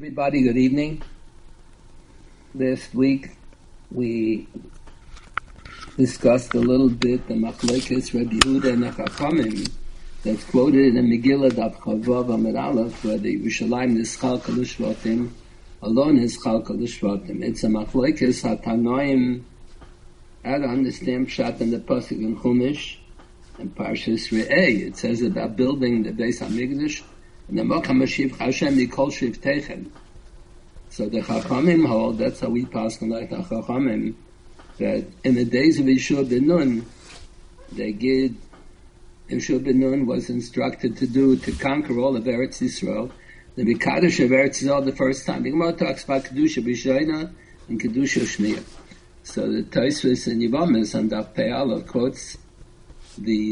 Everybody, good evening. Last week we discussed a little bit the Machlokes Rabbi Yehuda and Chachamim that's quoted in the Megillah Daf Chavav Amud Aleph, where the Yerushalayim Nischal L'Shvatim, alone Nischal L'Shvatim. It's a Machlokes HaTanoim. How to understand Pshat in the pasuk in Chumash and Parshas Re'eh. It says about building the Beis Hamikdash. And the Mokam Mashiv Hashem Nikol Shivtechem. So the Chachamim hold, that's how we pass on like the Chachamim, that in the days of Yeshua ben Nun, Yeshua ben Nun was instructed to conquer all of Eretz Yisrael. The Mikadosh of Eretz Yisrael the first time. The Gemara talks about Kedusha B'Shoina and Kedusha Shniya. So the Tosfos and Yevamis on Daf Pei Aleph quotes the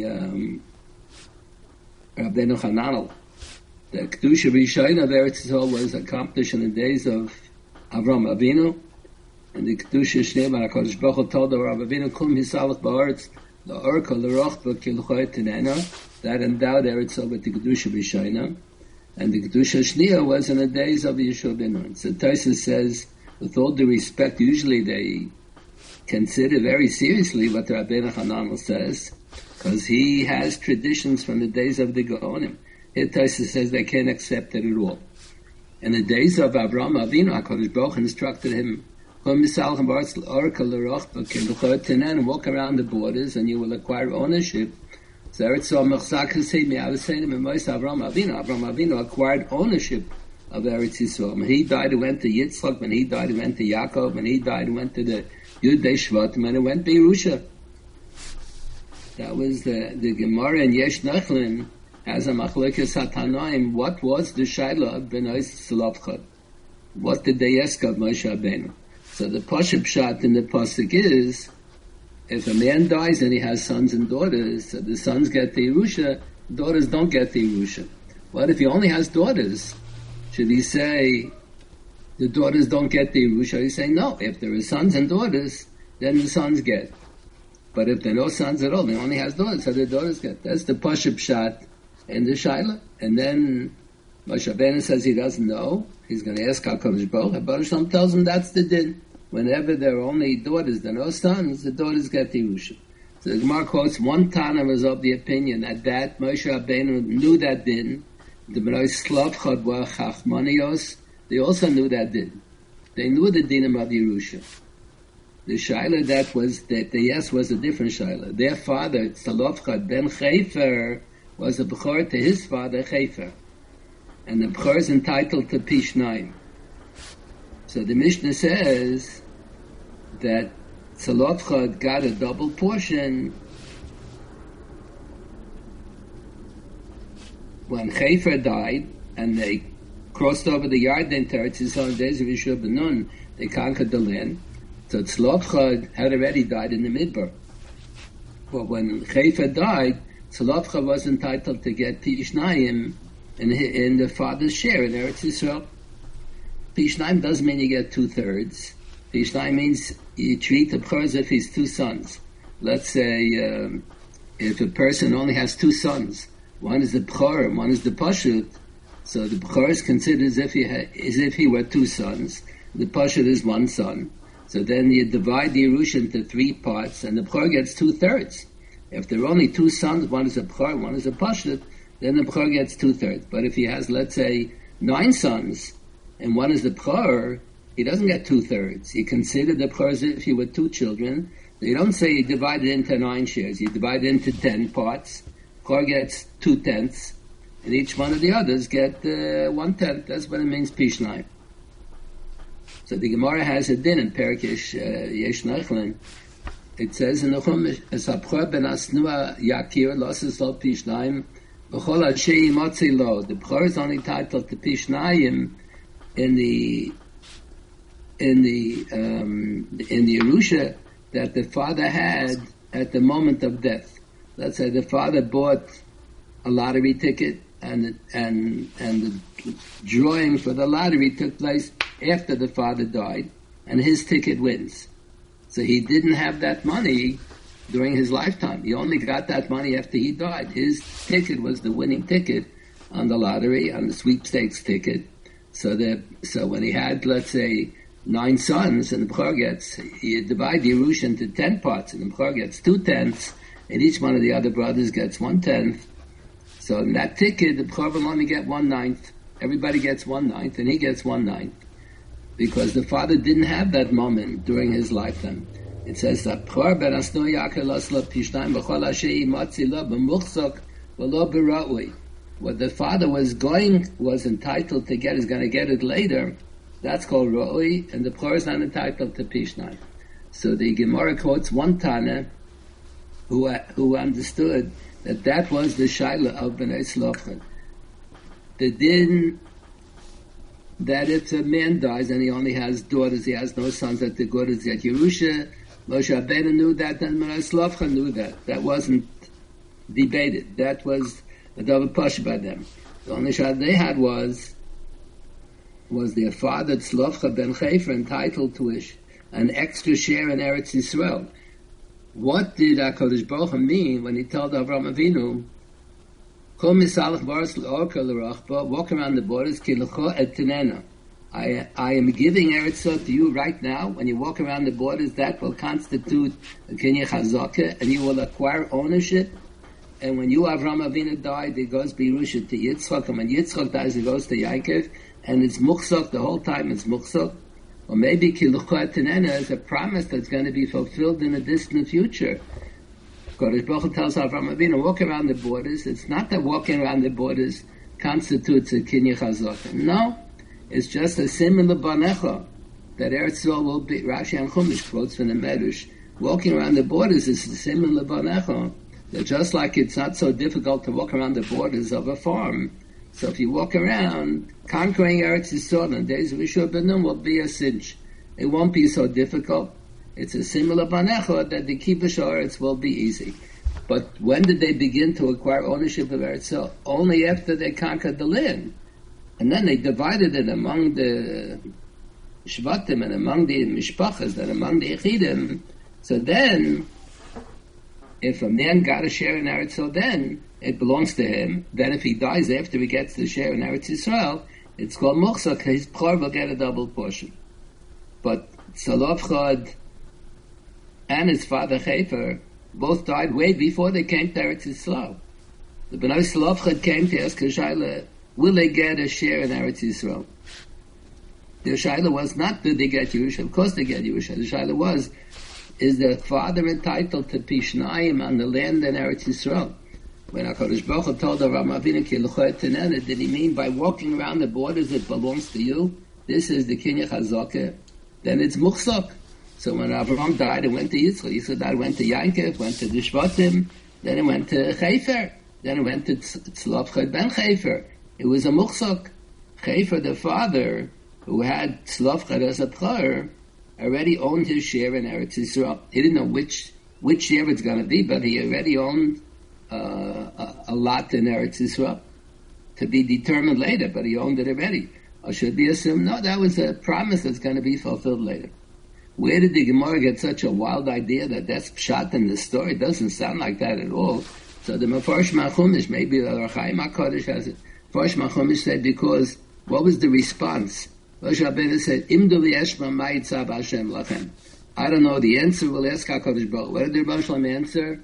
Rabbeinu Hananel. The Kedusha B'Shoina of Eretz Yisrael was accomplished in the days of Avram Avinu, and the Kedusha Shneim HaKadosh Baruch Hu told Avram Avinu, "Kum hisalach ba'aretz la'orka l'roch v'kilchoi tinena." That endowed Eretz Yisrael with the Kedusha B'Shoina, and the Kedusha Shniya was in the days of Yeshua ben Nun. So Tosfos says, with all due respect, usually they consider very seriously what the Rabbeinu Hananel says, because he has traditions from the days of the Gaonim. Here Tosfos says they can't accept it at all. In the days of Avraham Avinu, HaKadosh Baruch Hu instructed him, and walk around the borders and you will acquire ownership. So Avraham Avinu acquired ownership of Eretz Yisrael. When he died, he went to Yitzchak. When he died, he went to Yaakov. When he died, he went to the Yudei Shvatim, and he went to Yerusha. That was the Gemara in Yesh Nechlin. As a Machlokes HaTanoim, what was the Shaila of Bnei Tzlopchad? What did they ask of Moshe Rabbeinu? So the Pashup Pshat in the pasuk is, if a man dies and he has sons and daughters, so the sons get the Yerusha, daughters don't get the Yerusha. What if he only has daughters? Should he say the daughters don't get the Yerusha? He say no. If there are sons and daughters, then the sons get. But if there are no sons at all, he only has daughters, so the daughters get. That's the Pashup Pshat in the Shaila. And then Moshe Rabbeinu says he doesn't know. He's going to ask HaKadosh Baruch Hu. Baruch Shem tells him that's the din. Whenever there are only daughters, there are no sons, the daughters get the Yerusha. So the Gemara quotes, one Tana was of the opinion that Moshe Rabbeinu knew that din. The Bnei Tzlopchad were Chachmanios. They also knew that din. They knew the dinim of Yerusha. The Shaila that the yes was a different Shaila. Their father, Tzlopchad ben Chefer, was a Bechor to his father, Chefer. And the Bechor is entitled to Pishnayim. So the Mishnah says that Tzlopchad got a double portion when Chefer died, and they crossed over the Yarden to Eretz Yisrael in the days of Yeshua ben Nun. They conquered the land. So Tzlopchad had already died in the Midbar. But when Chefer died, Tzlopchad was entitled to get Pishnayim in the father's share in Eretz Yisrael. Pishnayim doesn't mean you get 2/3. Pishnayim means you treat the Bechor as if he's two sons. Let's say if a person only has two sons, one is the Bechor and one is the Pashut, so the Bechor is considered as if he were two sons. The Pashut is one son. So then you divide the Yerusha into 3 parts, and the Bechor gets 2/3. If there are only 2 sons, one is a Bechor, one is a Pashut, then the Bechor gets 2/3. But if he has, let's say, 9 sons, and one is the Bechor, he doesn't get 2/3. You consider the Bechor as if he were 2 children. You don't say you divide it into 9 shares. You divide it into 10 parts. Bechor gets 2/10, and each one of the others get 1/10. That's what it means, Pishnayim. So the Gemara has a din in Perek Yesh Nechlin. It says in the Chumash, "As Bechor ben Asnua Yakir losses lo Pishnayim b'chol Ashei Motzi lo." The Bechor is only entitled to Pishnayim in the Yerusha that the father had at the moment of death. Let's say the father bought a lottery ticket, and the drawing for the lottery took place after the father died, and his ticket wins. So he didn't have that money during his lifetime. He only got that money after he died. His ticket was the winning ticket on the lottery, on the sweepstakes ticket. So when he had, let's say, 9 sons, and the Bechor gets, you divide the Yerusha into 10 parts, and the Bechor gets 2/10, and each one of the other brothers gets 1/10. So in that ticket, the Bechor will only get 1/9. Everybody gets 1/9, and he gets 1/9. Because the father didn't have that moment during his lifetime. It says that Bechor ben Asno Yaakov Lasla Pishnayim B'chol Asher Yimatzi Lo B'muchzok V'lo B'ra'ui. What the father was entitled to get is going to get it later. That's called Ra'ui, and the Bechor is not entitled to Pishnayim. So the Gemara quotes one Tana who understood that was the Shaila of Bnei Tzlofchad. The din that if a man dies and he only has daughters, he has no sons, that the daughters get Yerusha. Moshe Rabbeinu knew that, and Bnei Tzlofchad knew that. That wasn't debated. That was a double push by them. The only shot they had was their father Tzlofchad ben Chefer entitled to an extra share in Eretz Yisrael. What did HaKadosh Baruch Hu mean when he told Avraham Avinu, walk around the borders, I am giving Eretz to you right now. When you walk around the borders, that will constitute a Kinyah Chazakah, and you will acquire ownership. And when you, Avraham Avinu, died, it goes Birusha to Yitzchak, and when Yitzchak dies, it goes to Yaakov, and it's Muchzak, the whole time it's Muchzak. Or maybe Kilucha Tenena is a promise that's going to be fulfilled in the distant future. Kodesh Baruch Hu tells Avraham Avinu, walk around the borders. It's not that walking around the borders constitutes a Kinyah Chazakah. No, it's just a similar Banecha that Eretz Yisrael will be. Rashi and Chumash quotes from the Medrash. Walking around the borders is a similar Banecha. That just like it's not so difficult to walk around the borders of a farm. So if you walk around, conquering Eretz Yisrael in the days of Yeshua ben Nun will be a cinch. It won't be so difficult. It's a similar Banecha that the Kibbush Eretz will be easy. But when did they begin to acquire ownership of Eretz Yisrael? Only after they conquered the land. And then they divided it among the Shvatim and among the Mishpachas and among the Yechidim. So then, if a man got a share in Eretz Yisrael, then it belongs to him. Then if he dies after he gets the share in Eretz Yisrael, it's called Muchzak. His Bechor will get a double portion. But Tzlofchad and his father Chefer both died way before they came to Eretz Yisrael. The Bnei Tzlofchad came to ask Shaila, will they get a share in Eretz Yisrael? The Shaila was not, did they get Yerusha? Of course they get Yerusha. The Shaila was, is the father entitled to Pishnayim on the land in Eretz Yisrael? When HaKadosh Baruch Hu told Avraham Avinu ki l'choi tenena, did he mean by walking around the borders it belongs to you? This is the Kinyah Chazakah. Then it's Muchzak. So when Avraham died, it went to Yitzchak. Yitzchak died, went to Yaakov, went to the Shvatim, then it went to Chefer, then it went to Tzlofchad ben Chefer. It was a Muchzak. Chefer, the father, who had Tzlofchad as a Bechor, already owned his share in Eretz Yisrael. He didn't know which share it's going to be, but he already owned a lot in Eretz Yisrael to be determined later, but he owned it already. Or should be assumed, no, that was a promise that's going to be fulfilled later. Where did the Gemara get such a wild idea that that's pshat in the story? It doesn't sound like that at all. So the Mefarsh Machumish, maybe the Rachaim HaKadosh has it. Mefarsh Machumish said, because what was the response? Moshe Rabbeinu said, Imdu li'eshma ma'itzav Hashem lachem. I don't know the answer. We'll ask HaKadosh Baruch. What did the Rebbe Shalom answer?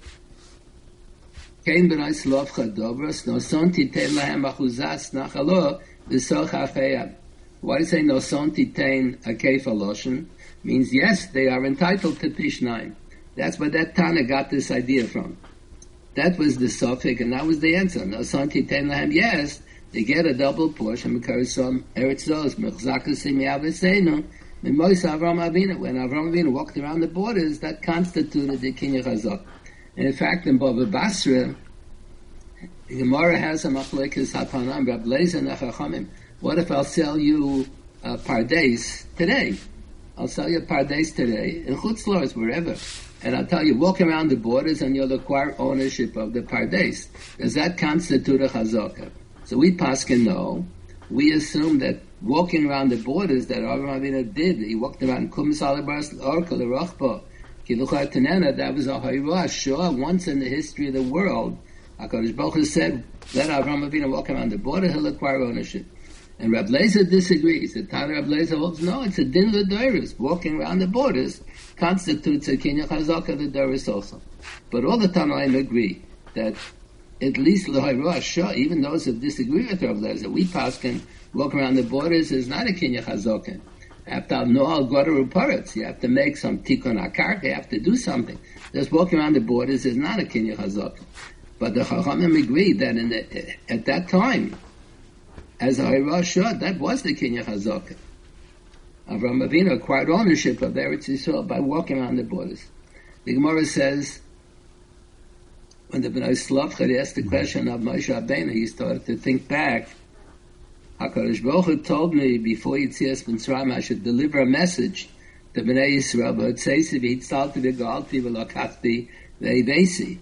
Kein b'nai Tzlofchad dovros, no son titein lahem achuzas nachalo v'soch ha'cheyam. Why do you say no son titein akef aloshen? Means yes, they are entitled to Pishnayim. That's where that Tana got this idea from. That was the suffix, and that was the answer. No son titein lahem, yes, they get a double portion because some Eretz Yisrael mechzakas imiyaveseinu. When Avraham Avinu walked around the borders, that constituted the Kinyah Chazakah. And in fact, in Bava Basra, the Gemara has a machlekes hatanam, Rab Lezer and Chachamim. What if I'll sell you pardes today? I'll sell you pardes today in Chutz La'aretz, wherever. And I'll tell you, walk around the borders and you'll acquire ownership of the pardes. Does that constitute a chazakah? So we paskin no. We assume that walking around the borders that Avraham Avinu did, he walked around Kum Salibas Orkel Rachba, Kiluchat Tenena, that was a Hayrah. Sure, once in the history of the world, HaKadosh Baruch Hu said, let Avraham Avinu walk around the border, he'll acquire ownership. And Rab Lezer disagrees. The Tana Rab Lezer holds, no, it's a din l'doros. Walking around the borders constitutes a kinyan chazaka l'doros also. But all the Tanaim agree that at least l'hayra, even those who disagree with Rab Lezer, we paskin walk around the borders is not a kinyan chazaka. You have to have no'al godaru paretz. You have to make some tikkun akarka. You have to do something. Just walking around the borders is not a kinyan chazaka. But the Chachamim agree that at that time, as a Hirah that was the Kinyan Chazaka. Avraham Avinu acquired ownership of Eretz Yisrael by walking around the borders. The Gemara says, when the Bnei Slavcha asked the question of Moshe Rabbeinu, he started to think back. HaKadosh Baruch Hu told me before Yitzias Mitzrayim I should deliver a message to Bnei Yisrael, but it says to be Tzalti v'Galti v'Lakachti v'Eivesi.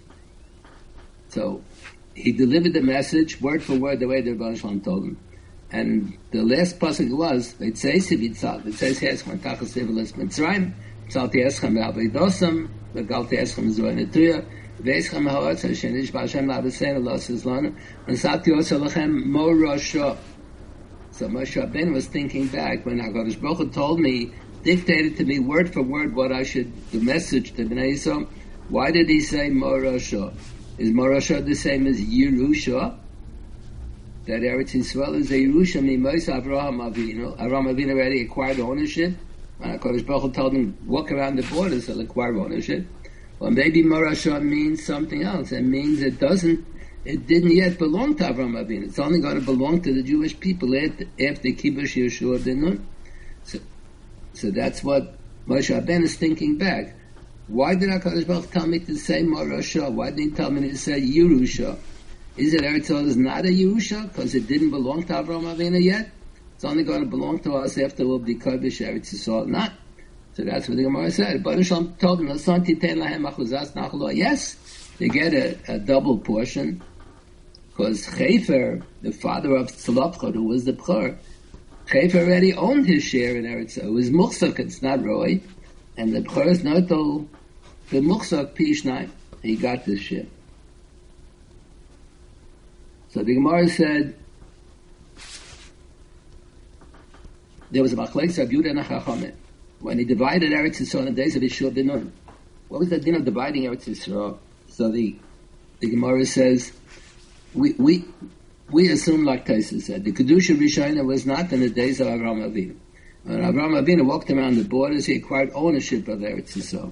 So he delivered the message word for word the way the Rebbe Shalom told him. And the last pasuk was, it says Eschem Tachas Mitzrayim, Tzalti Eschem V'Avidosam, V'Galti Eschem Zoynetuya, V'Eschem Ha'otz Ha'shenish B'Hashem L'Avisein L'Os Izlanu, V'Sati Osa Lechem Mo Rosho. So Moshe Rabbeinu was thinking back when HaKadosh Baruch Hu told me, dictated to me word for word what I should, the message to Bnei Yisrael. Why did he say Mo Rosho? Is Morasha the same as Yerusha? That Eretz Yisrael is a Yerusha Mimois Avraham Avinu. Avraham Avinu already acquired ownership. When HaKadosh Baruch Hu told him, walk around the borders, he'll acquire ownership. Well, maybe Morasha means something else. It means it didn't yet belong to Avraham Avinu. It's only going to belong to the Jewish people after Kibush Yeshua ben Nun. So that's what Moshe Rabbeinu is thinking back. Why did HaKadosh Baruch Hu tell me to say Morasha? Why didn't he tell me to say Yerusha? Is it Eretz Yisrael is not a Yerusha because it didn't belong to Avraham Avinu yet? It's only going to belong to us after we'll be Kodesh Eretz Yisrael. Not. So that's what the Gemara said. But Hashem told them, yes, they get a double portion because Chefer, the father of Tzlopchot, who was the Bchor, Chefer already owned his share in Eretz Yisrael. It was Muchzak, it's not Roy. And the Bchor is not the Muchzak Pishnai. He got this share. So the Gemara said, there was a Machlekes Rab Yehuda and Chachamim. When he divided Eretz Yisrael in the days of Yeshua ben Nun. What was the din of dividing Eretz Yisrael? So the Gemara says, we assume like Taisa said, the Kedusha Rishayna was not in the days of Avraham Avinu. When Avraham Avinu walked around the borders, he acquired ownership of Eretz Yisrael.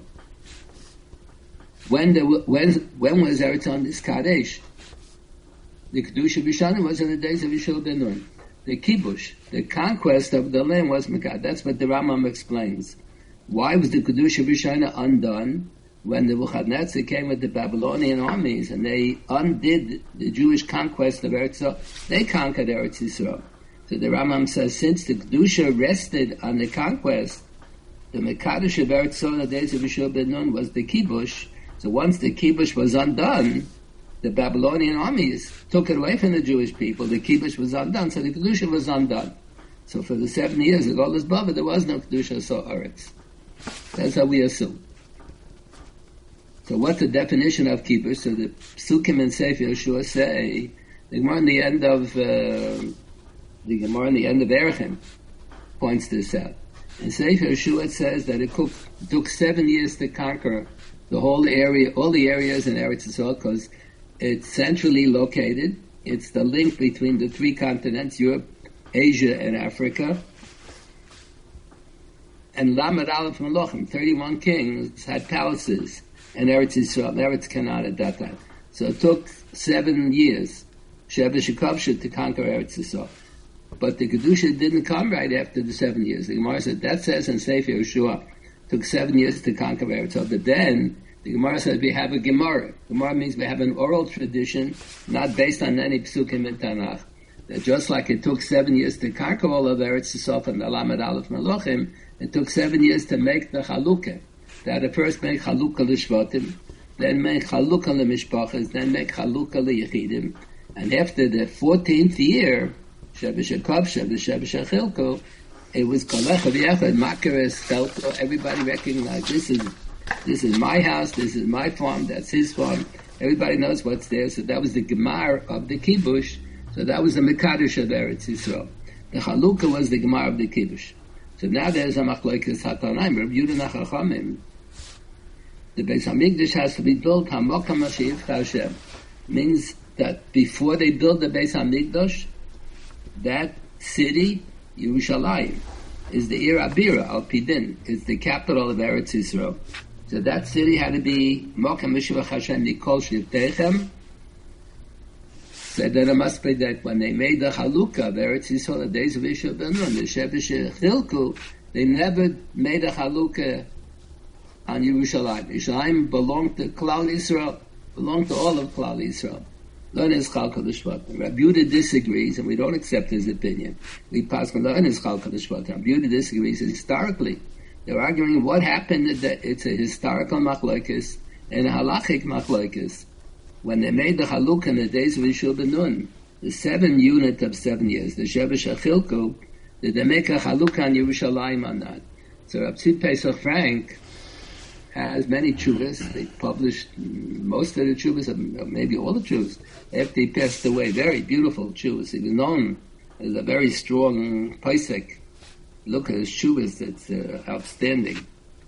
When was Eretz on this Kadesh? The Kedusha Rishayna was in the days of Yeshua ben Nun. The Kibush, the conquest of the land was Mekad. That's what the Rambam explains. Why was the Kedusha Rishayna undone when the Nebuchadnezzar came with the Babylonian armies and they undid the Jewish conquest of Eretz Yisrael? They conquered Eretz Yisrael. So the Rambam says, since the Kedusha rested on the conquest, the Mekadosh of Eretz Yisrael in the days of Yeshua ben Nun was the Kibush. So once the Kibush was undone, the Babylonian armies took it away from the Jewish people. The Kibush was undone, so the Kedusha was undone. So for the 7 years of Golas Bava, there was no Kedusha, so Eretz. That's how we assume. So what's the definition of Kibush? So the Psukim and Sefer Yeshua say, the Gemara in the end of Erechem points this out. In Sefer Yeshua it says that it took 7 years to conquer the whole area, all the areas in Eretz Yisrael, because it's centrally located. It's the link between the three continents, Europe, Asia, and Africa. And Lamed Aleph Melachim, 31 kings, had palaces in Eretz Yisrael, Eretz Canaan at that time. So it took 7 years, Sheva Shekavsha, to conquer Eretz Yisrael. But the Kedusha didn't come right after the 7 years. The Gemara said, that says in Sefer Yeshua, it took 7 years to conquer Eretz Yisrael. But then, the Gemara says we have a Gemara. Gemara means we have an oral tradition, not based on any Psukim in Tanakh. That just like it took 7 years to conquer all of Eretz Yisrael from the Lamed Aleph Melachim, it took 7 years to make the Chalukah. That at first make Chalukah l'Shvatim, then make Chalukah l'Mishpachas, then make Chalukah l'Yechidim. And after the 14th year, Sheva Shekavsha, the Sheva Shechilko, it was Kolecha V'Yechad, Makaris, Chelko, everybody recognized this is my house, this is my farm, that's his farm. Everybody knows what's there. So that was the Gemar of the Kibush. So that was the Mekadosh of Eretz Yisrael. The Chalukah was the Gemara of the Kiddush. So now there's a Machlokes Hatanaim, Reb Yehuda Nachachamim. The Beis Hamikdash has to be built Hamokam Mashiach Hashem. Means that before they build the Beis Hamikdash, that city, Yerushalayim, is the Ir Abira, Al Pidin, is the capital of Eretz Yisrael. So that city had to be Mokam Mashiach Hashem Nikol Shivtechem. So then it must be that when they made the Chalukah of Eretz Yisrael, the days of Yisrael ben Nun, the Shebesh Chilku, they never made a Chalukah on Yerushalayim. Yerushalayim belonged to Klal Yisrael, belonged to all of Klal Yisrael. Learn his Chalkah L'Shvatim. Rabbi Yehuda disagrees, and we don't accept his opinion. We pass on learn his Chalkah L'Shvatim. Rabbi Yehuda disagrees historically. They're arguing what happened, that it's a historical machlokes and a halachic machlokes. When they made the Chalukah in the days of Yishul ben Nun, the 7 unit of 7 years, the Shebesh HaChilku, did they make a Chalukah on Yerushalayim or not? So Rav Tzvi Pesach Frank has many tshuvas. They published most of the tshuvas, maybe all the tshuvas, after he passed away. Very beautiful tshuvas. He was known as a very strong Pesach. Look at his tshuvas, it's outstanding.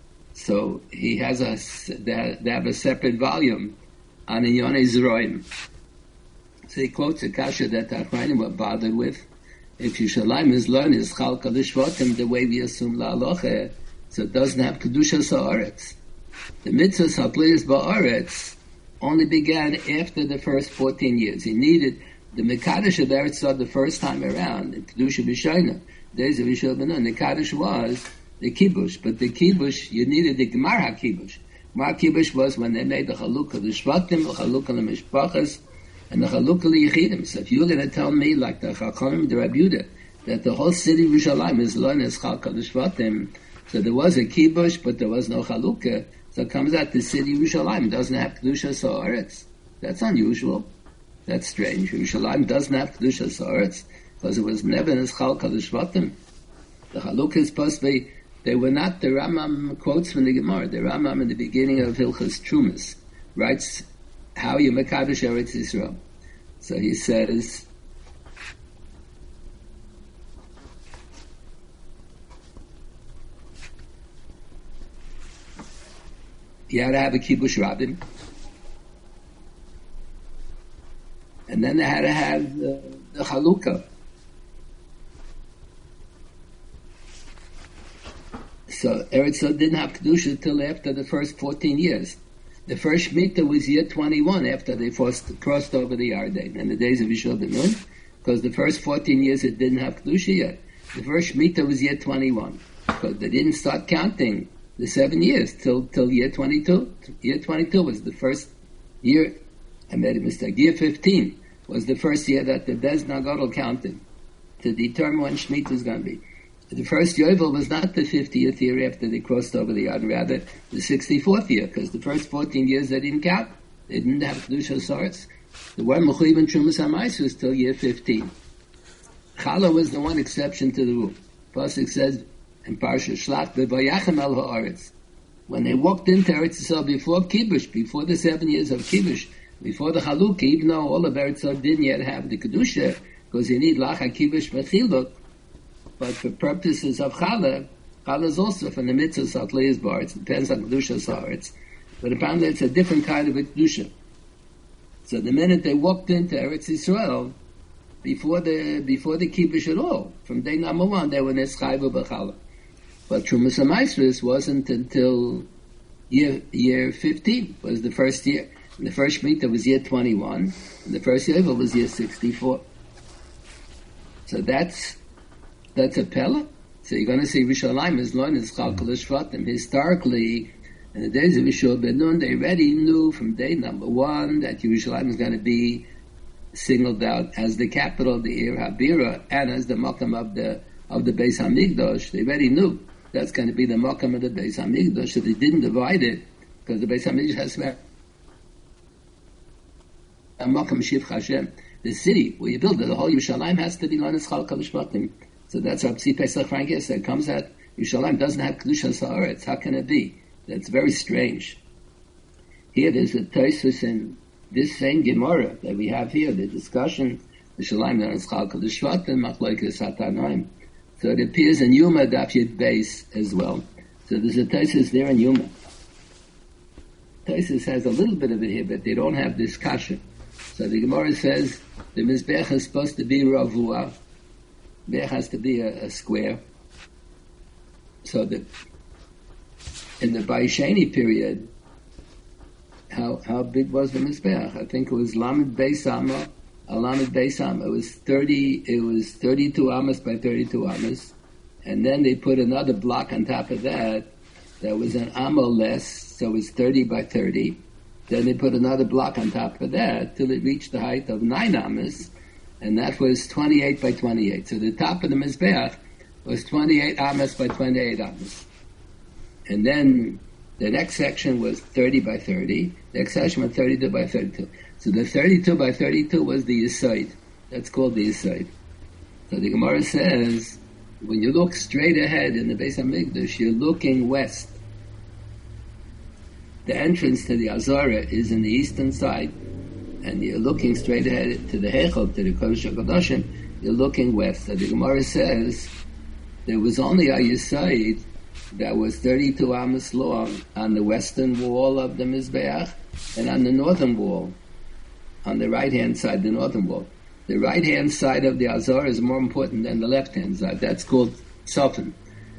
So he has they have a separate volume on Inyonei Zeroim. So he quotes a kasha that the Achrayim were bothered with. If Yerushalayim is learned his Chalkah L'Shvatim the way we assume La'aloche, so it doesn't have Kedushas Ha'aretz. The mitzvahs Hapliyas Ba'aretz only began after the first 14 years. He needed the Mekadosh of Eretz the first time around, in Kedusha B'Shayna, days of Yishul ben Nun. The Kaddish was the Kibush, but the Kibush, you needed the Gemar HaKibush. Gemar HaKibush was when they made the Chalukah L'Shvatim, the Chalukah L'Mishpachas, and the Chalukah L'Yechidim. So if you're going to tell me, like the Chachamim, the Rabbi Yehuda, that the whole city of Yerushalayim is learned as Chalukah L'Shvatim, so there was a Kibush, but there was no Chalukah, so it comes out the city of Yerushalayim doesn't have Kedushas Ha'aretz. That's unusual. That's strange. Yerushalayim doesn't have Kedushas Ha'aretz because it was never in his Chalkah L'Shvatim. The Chalukah is supposed to be, they were not, the Rambam quotes from the Gemara. The Rambam in the beginning of Hilchas Trumas writes how you Mekadosh Eretz Yisrael. So he says, you had to have a Kibush Rabim, and then they had to have the Chalukah. So Eretz Yisrael didn't have Kedusha until after the first 14 years. The first Shemitah was year 21 after they crossed over the Yarden in the days of Yishul ben Nun, because the first 14 years it didn't have Kedusha yet. The first Shemitah was year 21, because they didn't start counting the 7 years till year 22. Year 22 was the first year. I made a mistake. Year 15 was the first year that the Bez Nagadol counted to determine when Shemitah was going to be. The first Yovel was not the 50th year after they crossed over the Yarden, rather the 64th year, because the first 14 years they didn't count. They didn't have Kedushas Ha'aretz. The one Mechuyev and Trumas HaMais was till year 15. Chala was the one exception to the rule. Pasuk says in Parsha Shlach, V'vayachem el ha'aretz. When they walked into Eretz Yisrael before Kibush, before the 7 years of Kibush, before the Chalukah, even though all of Eretz Yisrael didn't yet have the Kedusha, because you need Lach HaKibush V'chiluk, but for purposes of Chala, Chala is also from the mitzvah of Leah's bar. It depends on Kedusha Ha'aretz. But apparently it's a different kind of a Kedusha. So the minute they walked into Eretz Yisrael, before the Kibush at all, from day number 1, they were Neschayva B'Chala. But Trumas HaMaisros wasn't until year 15, was the first year. And the first Shemitah was year 21, and the first Yovel was year 64. So that's a Pella. So you're going to see Yerushalayim is known as Chalkah L'Shvatim. Historically, in the days of Yishul ben Nun, they already knew from day number 1 that Yerushalayim is going to be singled out as the capital of the Ir Habira and as the Makam of the Beis Hamikdash. They already knew that's going to be the Makam of the Beis Hamikdash, so they didn't divide it, because the Beis Hamikdash has a Makam Shiv Hashem. The city where you build it, the whole Yerushalayim has to be known as Chalkah L'Shvatim. So that's how Tzvi Pesach Frank said. Comes out, Yerushalayim doesn't have Kedushas Ha'aretz. How can it be? That's very strange. Here there's a Tosfos in this same Gemara that we have here, the discussion Shalim learns Chalka the Shvatim, Machlokes Hatanoim. So it appears in Yuma Daf Yud Beis as well. So there's a Taisus there in Yuma. Taisus has a little bit of it here, but they don't have this kasha. So the Gemara says the Mizbech is supposed to be Ravua. There has to be a square. So that in the Baisheni period, how big was the Mizbech? I think it was Lamed Beis Amma. Lamed Beis Amma. It was 32 amas by 32 amas, and then they put another block on top of that. That was an amma less, so it was 30 by 30. Then they put another block on top of that till it reached the height of 9 amas, and that was 28 by 28. So the top of the Mizbeach was 28 amas by 28 amas. And then the next section was 30 by 30. The next section was 32 by 32. So the 32 by 32 was the Yesod. That's called the Yesod. So the Gemara says, when you look straight ahead in the Beis HaMikdash, you're looking west. The entrance to the Azara is in the eastern side, and you're looking straight ahead to the Heichel, to the Kodesh HaKadoshim, you're looking west. So the Gemara says, there was only a Yesod that was 32 amas long on the western wall of the Mizbeach and on the northern wall, on the right-hand side, the northern wall. The right-hand side of the Azar is more important than the left-hand side. That's called Tzofim.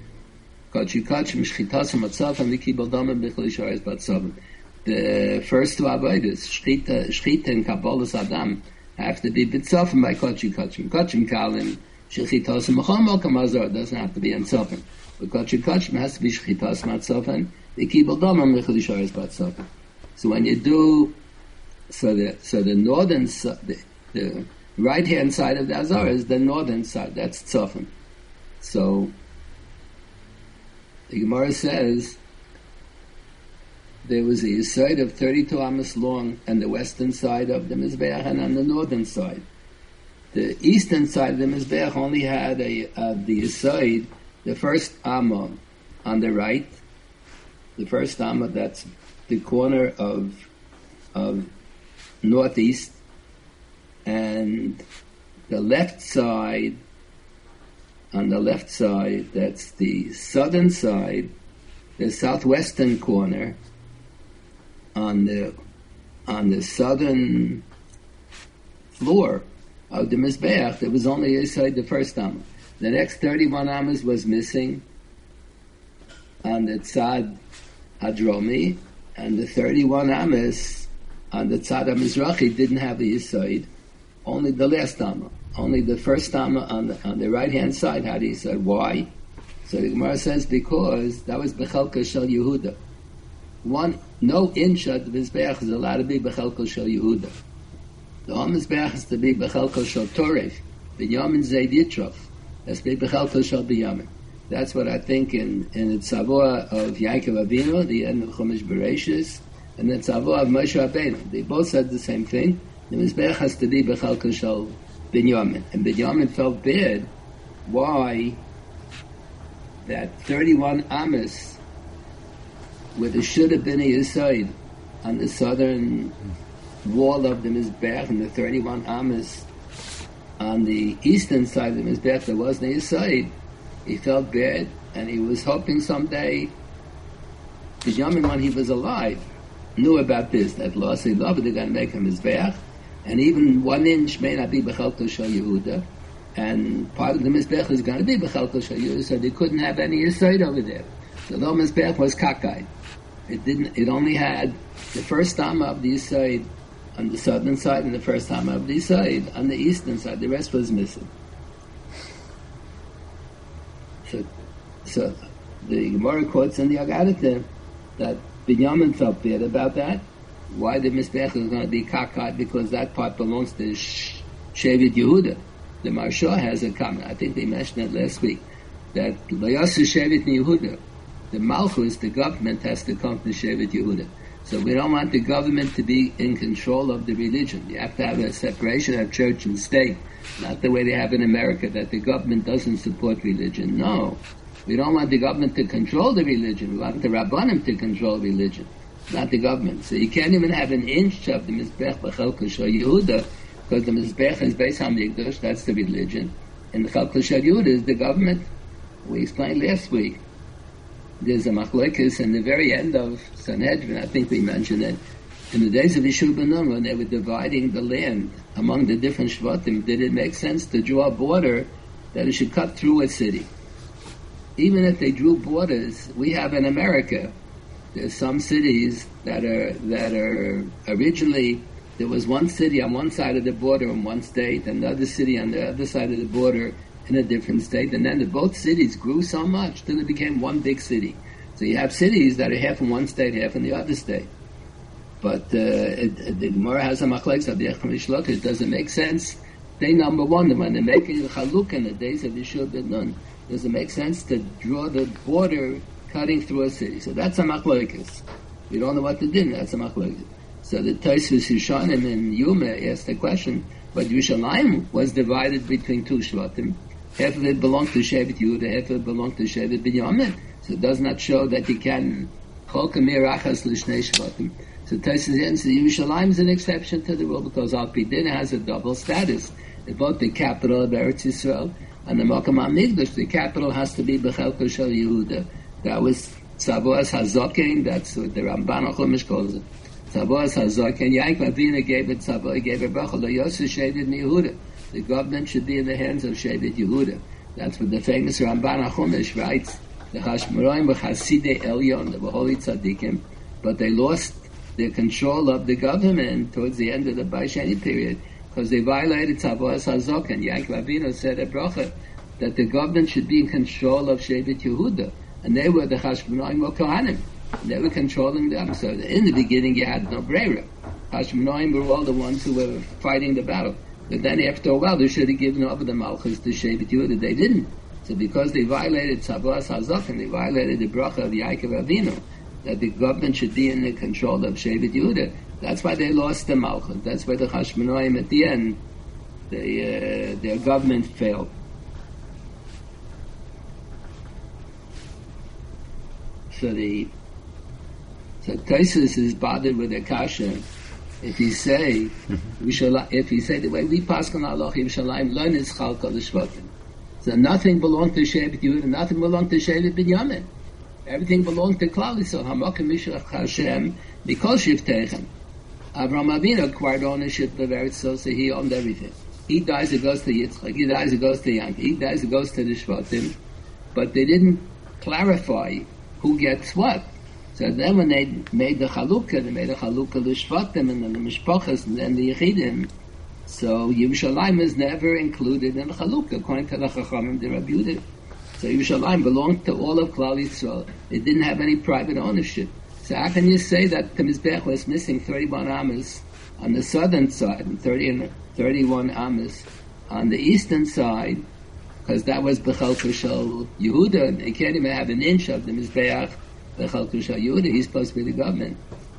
The first two avodas, Shchita and Kabbalas Adam, have to be B'tzofim by Kochi Kochim. Kochim Kalim, Shechitas Mechom Malkam Azar, doesn't have to be in Tzofim. But Kochi Kochim has to be Shechitas Matzofim, the Kibbal Damam B'chol Batzofim. So when you do, so the northern side, the right-hand side of the Azar is the northern side. That's Tzofim. So the Gemara says there was a Yesod of 32 amas long on the western side of the Mizbeach and on the northern side. The eastern side of the Mizbeach only had the Yesod, the first Amma on the right. The first Amma, that's the corner of northeast, and the left side, on the left side, that's the southern side, the southwestern corner, on the southern floor of the Mizbeach, there was only inside the first Amma. The next 31 Ammas was missing on the Tzad Hadromi, and the 31 Ammas on the Tzad HaMizrachi didn't have a Yesod. Only the last Amma. Only the first Amma on the right-hand side had a Yesod. Why? So the Gemara says because that was Bechelka Shel Yehuda. No inch of the Mizbeach is allowed to be Bechelka Shel Yehuda. The whole Mizbeach has to be Bechelka Shel Toref. Binyamin Zayd Yitrof. Has to be Bechelka Shel Binyamin. That's what I think in the Tzavua of Yaakov Avinu, the end of Chumash Bereshis, and the Tzavua of Moshe Rabbeinu. They both said the same thing. The Mizbeach has to be Bechelka Shel Binyamin. And Binyamin felt bad. Why? That 31 Amos, where there should have been a Yesod on the southern wall of the Mizbeach, and the 31 Amos on the eastern side of the Mizbeach, there wasn't a Yesod. He felt bad, and he was hoping someday, Binyamin, when he was alive, knew about this, that Losei Love, they're going to make him Mizbeach, and even 1 inch may not be Bechelka Shel Yehuda, and part of the Mizbeach is going to be Bechelka Shel Yehuda, so they couldn't have any Yesod over there. So the Mizbeach was Kakai. It only had the first Amma of the Yesod on the southern side and the first Amma of the Yesod on the eastern side. The rest was missing. So the Gemara quotes in the Agadah that Binyamin felt bad about that. Why the Mizbeach is going to be Kakai? Because that part belongs to Shevet Yehuda. The Maharsha has a comment. I think they mentioned it last week. That Layasu Shevet Yehuda, the Malchus, the government, has to come from Shevet Yehuda. So we don't want the government to be in control of the religion. You have to have a separation of church and state. Not the way they have in America, that the government doesn't support religion. No. We don't want the government to control the religion. We want the Rabbanim to control religion, not the government. So you can't even have an inch of the Mizbech Bechelka Shel Yehuda, because the Mizbech is based on Mikdash, that's the religion, and the Chalkal Shel Yehuda is the government. We explained last week. There's a machlokes in the very end of Sanhedrin, I think we mentioned it. In the days of Yeshua ben Nun, when they were dividing the land among the different Shvatim, did it make sense to draw a border that it should cut through a city? Even if they drew borders, we have in America, there's some cities that are originally, there was one city on one side of the border in one state, and another city on the other side of the border in a different state, and then both cities grew so much till it became one big city. So you have cities that are half in one state, half in the other state. But the Gemara has a machlokes of the Echad Mishlot. It doesn't make sense. Day number one, when they're making the Chaluk in the days of Yeshua ben Nun, does it make sense to draw the border cutting through a city? So that's a machlokes. We don't know what to do. That's a machlokes. So the Tosfos Rishonim and Yuma asked the question, but Yerushalayim was divided between two Shvatim. Half of it belonged to Shevet Yehuda, half of it belonged to Shevet Binyamin. So it does not show that you can Chol Kamir Achas L'Shnei Shvatim. So Tosfos answers, Yerushalayim is an exception to the rule because Al Pi Din has a double status. It's both the capital of Eretz Yisrael and the Makom HaMikdash. The capital has to be B'Chelko Shel Yehuda. That was Tzavoas HaZoken. That's what the Ramban HaChumash calls it. Tzavoas HaZoken. Yaakov Avinu gave it Tzavoah. He gave it Bracha. Lo Yosef Shevet Yehuda. The government should be in the hands of Shevet Yehuda. That's what the famous Ramban HaChumash writes. The Hashmonaim were Hasidei Elyon. They were holy tzaddikim, but they lost their control of the government towards the end of the Baishani period because they violated Tzavoas HaZoken. Yaakov Avinu said at Bracha that the government should be in control of Shevet Yehuda, and they were the Hashmonaim or Kohanim. They were controlling them. So in the beginning, you had no brera. Hashmonaim were all the ones who were fighting the battle. But then after a while, they should have given over the Malchus to Shevet Yehuda. They didn't. So because they violated Tzavoas HaZoken, they violated the Bracha of Yaakov Avinu, that the government should be in the control of Shevet Yehuda. That's why they lost the Malchus. That's why the Hashmonaim at the end, their government failed. So Tosfos is bothered with the kasha. If he say the way we pass on Allah, Yerushalayim learn is Chalkal Shvatim. So nothing belonged to Shevet Yehuda, nothing belonged to Shevet Binyamin. Everything belonged to Klal Yisrael. Hamakom Mishach Hashem Mikol Shiftechem. Avraham Avinu acquired ownership of Eretz, so he owned everything. He dies, it goes to Yitzchak. He dies, it goes to Yankee. He dies, it goes to the Shvatim. But they didn't clarify who gets what. So then when they made the Chalukah, they made a Chalukah to Shvatim and then the Mishpachas and then the Yechidim. So Yerushalayim is never included in the Chalukah, according to the Chachamim, the Rabbi Yehuda. So Yerushalayim belonged to all of Klal Yisrael. It didn't have any private ownership. So how can you say that the Mizbech was missing 31 Amos on the southern side and 31 Amos on the eastern side? Because that was B'Chelko Shel Yehuda. They can't even have an inch of the Mizbeach B'Chelko Shel Yehuda. He's supposed to be the government.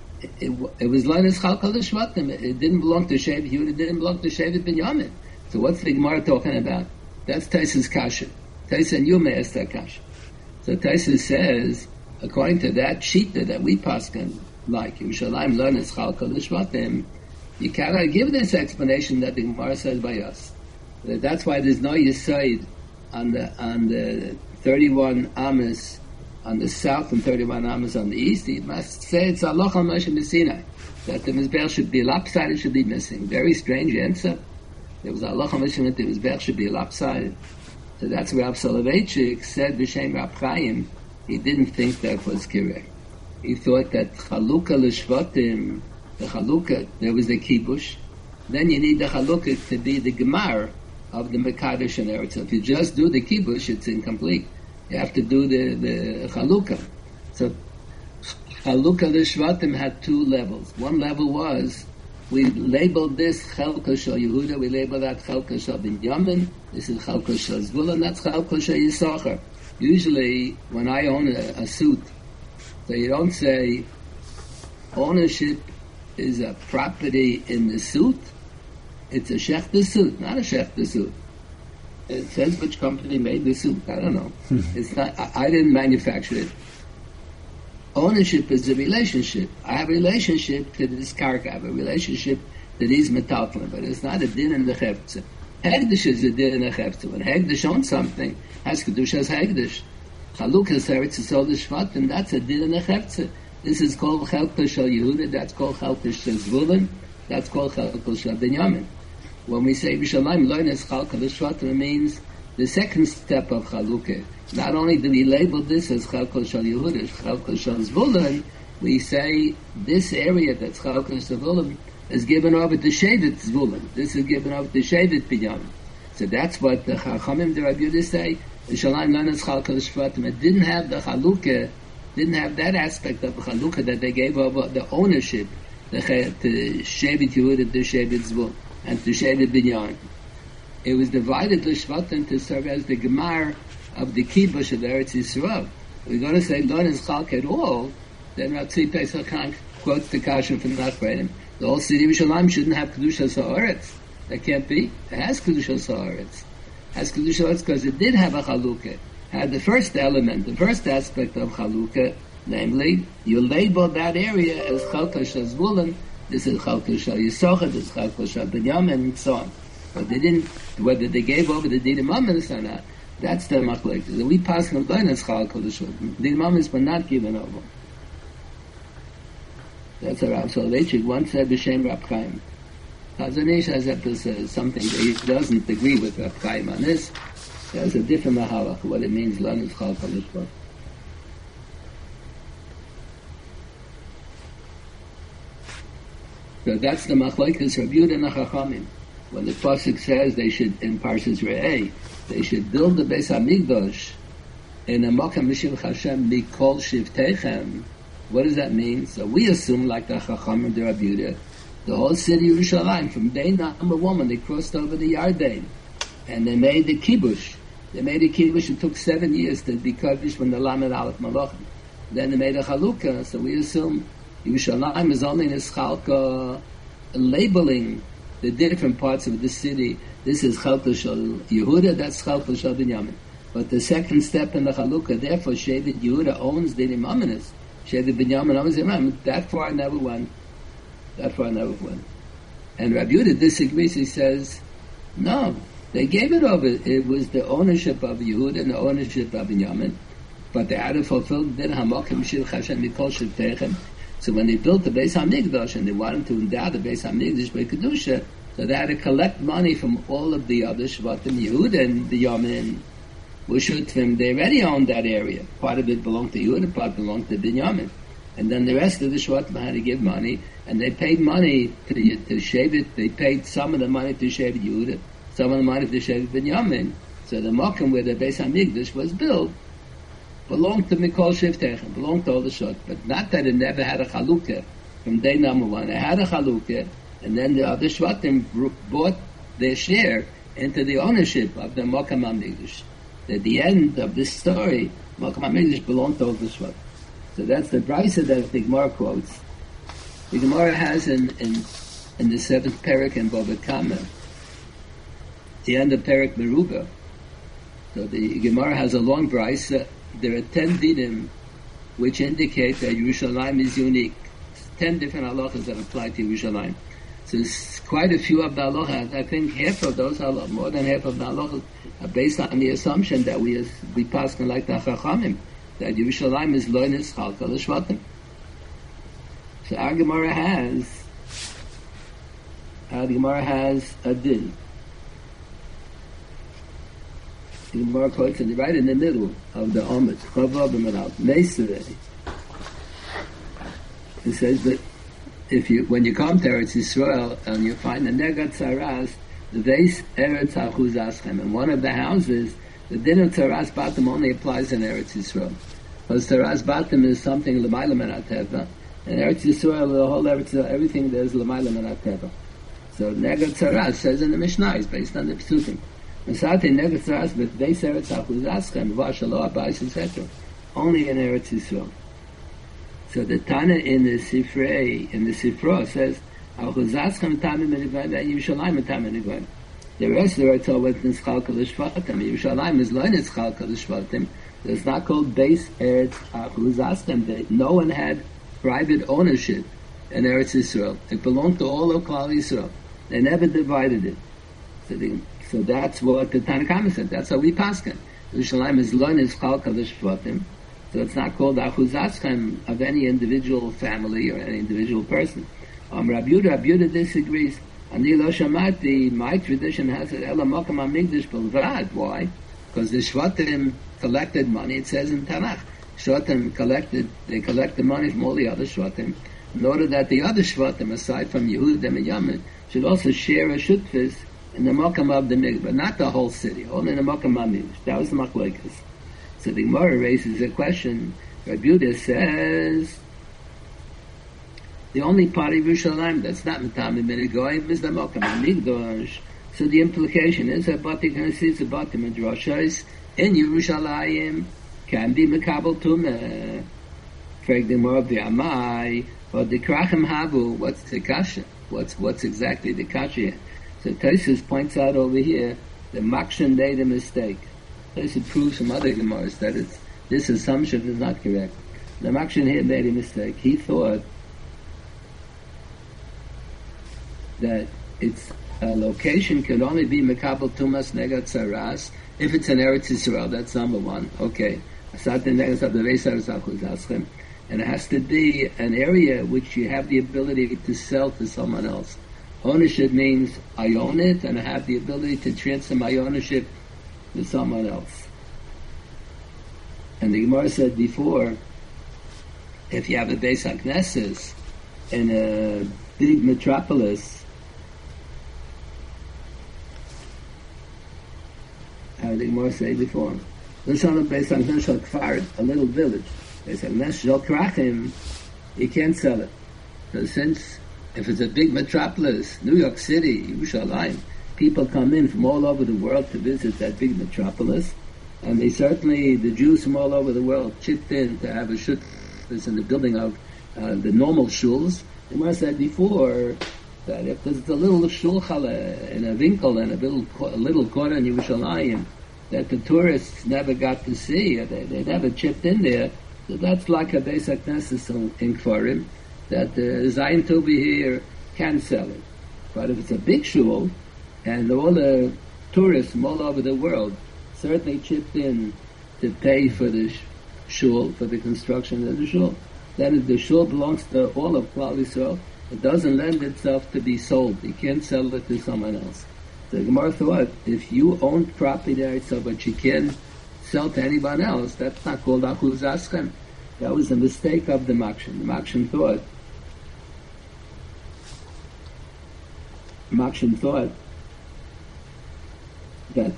It was learned as Chalkal Shvatim. It didn't belong to Shevet Yehuda. It didn't belong to Shevet Binyamin. So what's the Gemara talking about? That's Tosfos kasha. Tosfos and Yuma asked that kasha. So Tosfos says, according to that shita that we paskin, like Yerushalayim learn as Chalkal Shvatim, you cannot give this explanation that the Gemara says by us. That's why there's no Yesod on the 31 Amos on the south and 31 Amos on the east. He must say it's Allah al Moshe Sinai, that the Mizbech should be lopsided, should be missing. Very strange answer. There was Allah al Moshe that the Mizbech should be lopsided. So that's where Rav Soloveitchik said B'Shem Rav Chaim, he didn't think that was correct. He thought that Chalukah l'Shvatim, the Chalukah, there was the Kibush. Then you need the Chalukah to be the Gemar of the Mekadosh and Eretz. So if you just do the Kibush, it's incomplete. You have to do the Chalukah. So Chalukah l'Shvatim had two levels. One level was, we labeled this Chalkal Shel Yehuda, we labeled that Chalkal Shel Binyamin, this is Chalkal Shel Zvulun, that's Chalkal Shel Yisachar. Usually, when I own a suit, so you don't say ownership is a property in the suit, it's a Shechter suit, not a Shechter suit. It says which company made the suit. I don't know. It's not. I didn't manufacture it. Ownership is a relationship. I have a relationship to this karka. I have a relationship that he's metaltalin, but it's not a din in the chefetze. Hegdish is a din in the chefetze. When Hegdish owns something, has Kedusha as Hegdish. Chalukah is Eretz Yisrael Shvatim, that's a din in the chefetze. This is called Chelka Shel Yehuda, that's called Chelka Shel Zvulun, that's called Chelka Shel Binyamin. When we say Bishalayim Loines Chelka Shvatim, it means the second step of Chalukah. Not only do we label this as Chelka Shel Yehuda, Chelka Shel Zvulun, we say this area that's Chelka Shel Zvulun is given over to Shevet Zvulun. This is given over to Shevet Binyamin. So that's what the Chachamim, the Rabbi Yehuda say, Bishalayim Loines Chelka Shvatim. It didn't have the Chalukah, didn't have that aspect of the Chalukah that they gave over the ownership to Shevet Yehuda, to Shevet Zvulun, and to Shevet Binyamin. It was divided to Shvatim to serve as the Gemar of the Kibush of Eretz Yisrael. We're going to say Lon is Chalk at all, then Ratzi Pesach Khan quotes the Kasha from Nachredim. The whole city of Yerushalayim shouldn't have Kedusha Sa'aretz. That can't be. It has Kedusha Sa'aretz. It has Kedusha Sa'aretz because it did have a Chalukah. Had the first element, the first aspect of Chalukah, namely, you label that area as Chalka Shel Zvulun, this is Chalka Shel Yisachar, this is Chalka Shel Binyamin, and so on. But they didn't, whether they gave over the Din Mammon or not, that's the machlek. We pass on Doin as Chalka Shel Din Mammon were not given over. That's a Rav Soloveitchik once said B'Shem Rab Chaim. Chazon Ish has something that he doesn't agree with Rab Chaim on this. There's a different mahalach, what it means, Lan is Chalka Shel. So that's the machlekes Rabbi Yehuda and Chachamim. When the pasuk says they should, in Parshas Re'eh, they should build the Beis Hamikdash in a Makam Mishim Hashem Mikol Shivtechem. What does that mean? So we assume, like the Chachamim, the Rabbi Yehuda, the whole city of Yerushalayim, from day number one, when they crossed over the Yarden, and they made the Kibush. They made a Kibush. It took 7 years to be Kaddish from the Lamed Aleph Malachim. Then they made a Chalukah. So we assume Yerushalayim is only in its Chalka labeling the different parts of the city. This is Chalka Shel Yehuda, that's Chalka Shel Binyamin. But the second step in the Chalukah, therefore, Shevet Yehuda owns the Imaminis. Shevet Binyamin owns the Imam. That far I never went. And Rabbi Yehuda disagrees. He says, no, they gave it over. It was the ownership of Yehuda and the ownership of Binyamin. But they had to fulfill the Hamakim Shil Chashem Mikol Shivtechem. So when they built the Beis HaMikdash and they wanted to endow the Beis HaMikdash by Kedusha, so they had to collect money from all of the other Shvatim, Yehuda and Binyamin, Ushutvim. They already owned that area. Part of it belonged to Yehuda, part belonged to Binyamin. And then the rest of the Shvatim had to give money, and they paid money to Shevet. They paid some of the money to Shevet Yehuda, some of the money to Shevet Binyamin. So the Mokum where the Beis HaMikdash was built belonged to Mikol Shivtechem, belonged to all the Shot, but not that it never had a Chalukah from day number one. It had a Chalukah, and then the other Shvatim bought their share into the ownership of the Mokum HaMikdash. At the end of this story, Mokum HaMikdash belonged to all the Shvatim. So that's the brisa that the Gemara quotes. The Gemara has in the seventh Perek in Bava Kama, the end of Perek Meruba. So the Gemara has a long brisa. There are 10 dinim which indicate that Yerushalayim is unique. 10 different halachas that apply to Yerushalayim. So there's quite a few of the halachas. I think half of those halachas, more than half of the halachas, are based on the assumption that we pass like the Chachamim, that Yerushalayim is loines chalka l'shvatim. So our Gemara has a din. The Gemara quotes it right in the middle of the Omet. It says that when you come to Eretz Yisrael and you find the Negat Tzaras, the Veis Eretz Achuz Aschem, in one of the houses, the din of Tzaras Batim only applies in Eretz Yisrael. Because Tzaras Batim is something L'mayla min HaTeva, and Eretz Yisrael, the whole Eretz Yisrael, everything there is L'mayla min HaTeva. So Negat Tzaras says in the Mishnah, is based on the Psukim. Masate Negat Tzaras, but Veis Eretz Achuz Aschem, Vashalo Abayis, etc. Only in Eretz Yisrael. So the Tana in the Sifra says, Achuz Aschem Tamim Enigoyim, and Yerushalayim Tamim Enigoyim. The rest of the Torah was Nischalka L'Shvatim. Yerushalayim is learned Nischalka L'Shvatim. It's not called Beis Eretz Achuz Aschem. No one had private ownership and Eretz Yisrael. It belonged to all of Klal Yisrael. They never divided it. So that's what the Tanakhama said. That's how we paskin. Yerushalayim is lo nizchalka l'shvatim. So it's not called achuzaschem of any individual family or any individual person. Rabbi Yehuda disagrees. Ani lo shamati, my tradition has it, ela makam hamikdash belvad. Why? Because the shvatim collected money, it says in Tanakh. Shvatim they collected money from all the other shvatim, in order that the other shvatim, aside from Yehuda and Yamin, should also share a shutfis in the makam of the mikdash, but not the whole city, only in the makam hamikdash. That was the machlokes. So the Gemara raises a question. Rabbi Yehuda says the only part of Yerushalayim that's not Matami Minigoyim is the Makam HaMikdash. So the implication is that Bati Knesset, the Bati Midrashos in Yerushalayim can be Mekabel Tumah. Frag the Gemara B'Amai, but the Krachim Habu, what's the kasha? What's exactly the kasha here? So Tosfos points out over here the Makshan made a mistake. Tosfos proves from other Gemaras that this assumption is not correct. The Makshan here made a mistake. He thought that its location could only be Mekabel Tumas Negat Saras if it's an Eretz Yisrael. That's number one. Okay. And it has to be an area which you have the ability to sell to someone else. Ownership means I own it and I have the ability to transfer my ownership to someone else. And the Gemara said before, if you have a Beis HaKnesses in a big metropolis, how did the Gemara say before? A little village. They said, you can't sell it. So since, if it's a big metropolis, New York City, Yerushalayim, people come in from all over the world to visit that big metropolis, and the Jews from all over the world chipped in to have a shutfis in the building of the normal shuls. The Gemara said before that if there's a little shulchala in a winkel and a little corner in Yerushalayim that the tourists never got to see, they never chipped in there, so that's like a Beis HaKnesses in Kfarim, that the Zayin Tobi here can sell it. But if it's a big shul, and all the tourists from all over the world certainly chipped in to pay for the shul, for the construction of the shul, then if the shul belongs to all of Klal Yisrael, it doesn't lend itself to be sold. You can't sell it to someone else. The Gemara thought, if you own property there, but you can't sell to anyone else, that's not called Achuz Aschem. That was a mistake of the Makshan. The Makshan thought that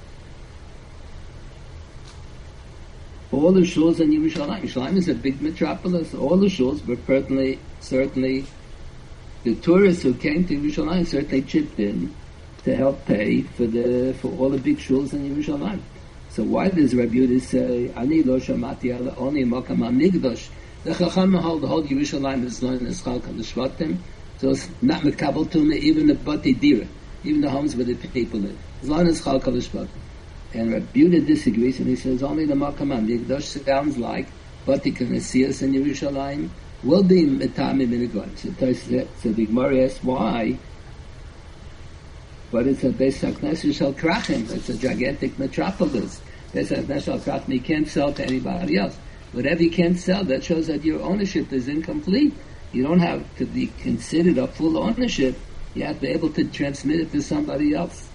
all the shuls in Yerushalayim is a big metropolis, all the shuls, but certainly the tourists who came to Yerushalayim certainly chipped in to help pay for all the big shuls in Yerushalayim. So why does Rabbi Yehuda say, Ani lo shamati ala oni makam hamikdash? The Chacham hold Yerushalayim is known as Chalka l'Shvatim, so it's not Mekabel Tumah, even the Bati Dira, even the homes where the people live. As long as Chalka l'Shvatim. And Rabbi Yehuda disagrees, and he says only the makam hamikdash sounds like Bati Knesset in Yerushalayim will be Metami Minigon. So the Gemara asks why. But it's a Beis HaKnesset Shel Krachim. It's a gigantic metropolis. Beis HaKnesset Shel Krachim, you can't sell to anybody else. Whatever you can't sell, that shows that your ownership is incomplete. You don't have to be considered a full ownership. You have to be able to transmit it to somebody else.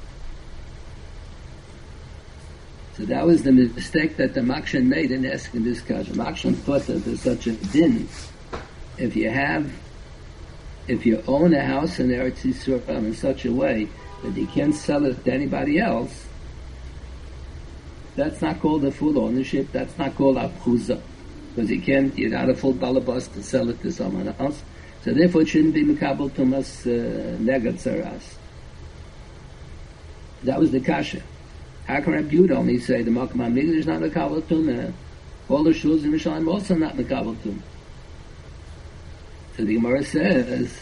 So that was the mistake that the Makshan made in asking this question. Makshan thought that there's such a din. If you own a house in Eretz Yisrael in such a way that you can't sell it to anybody else, that's not called a full ownership, that's not called abchuza. Because you're not a full balabas to sell it to someone else. So therefore it shouldn't be Mekabel Tumas Negat Saras. That was the kasha. How can Rabbi Yehuda only say the Makam HaMikdash is not Mekabel Tumah? All the shuls in Yerushalayim also not Mekabel Tumah. So the Gemara says,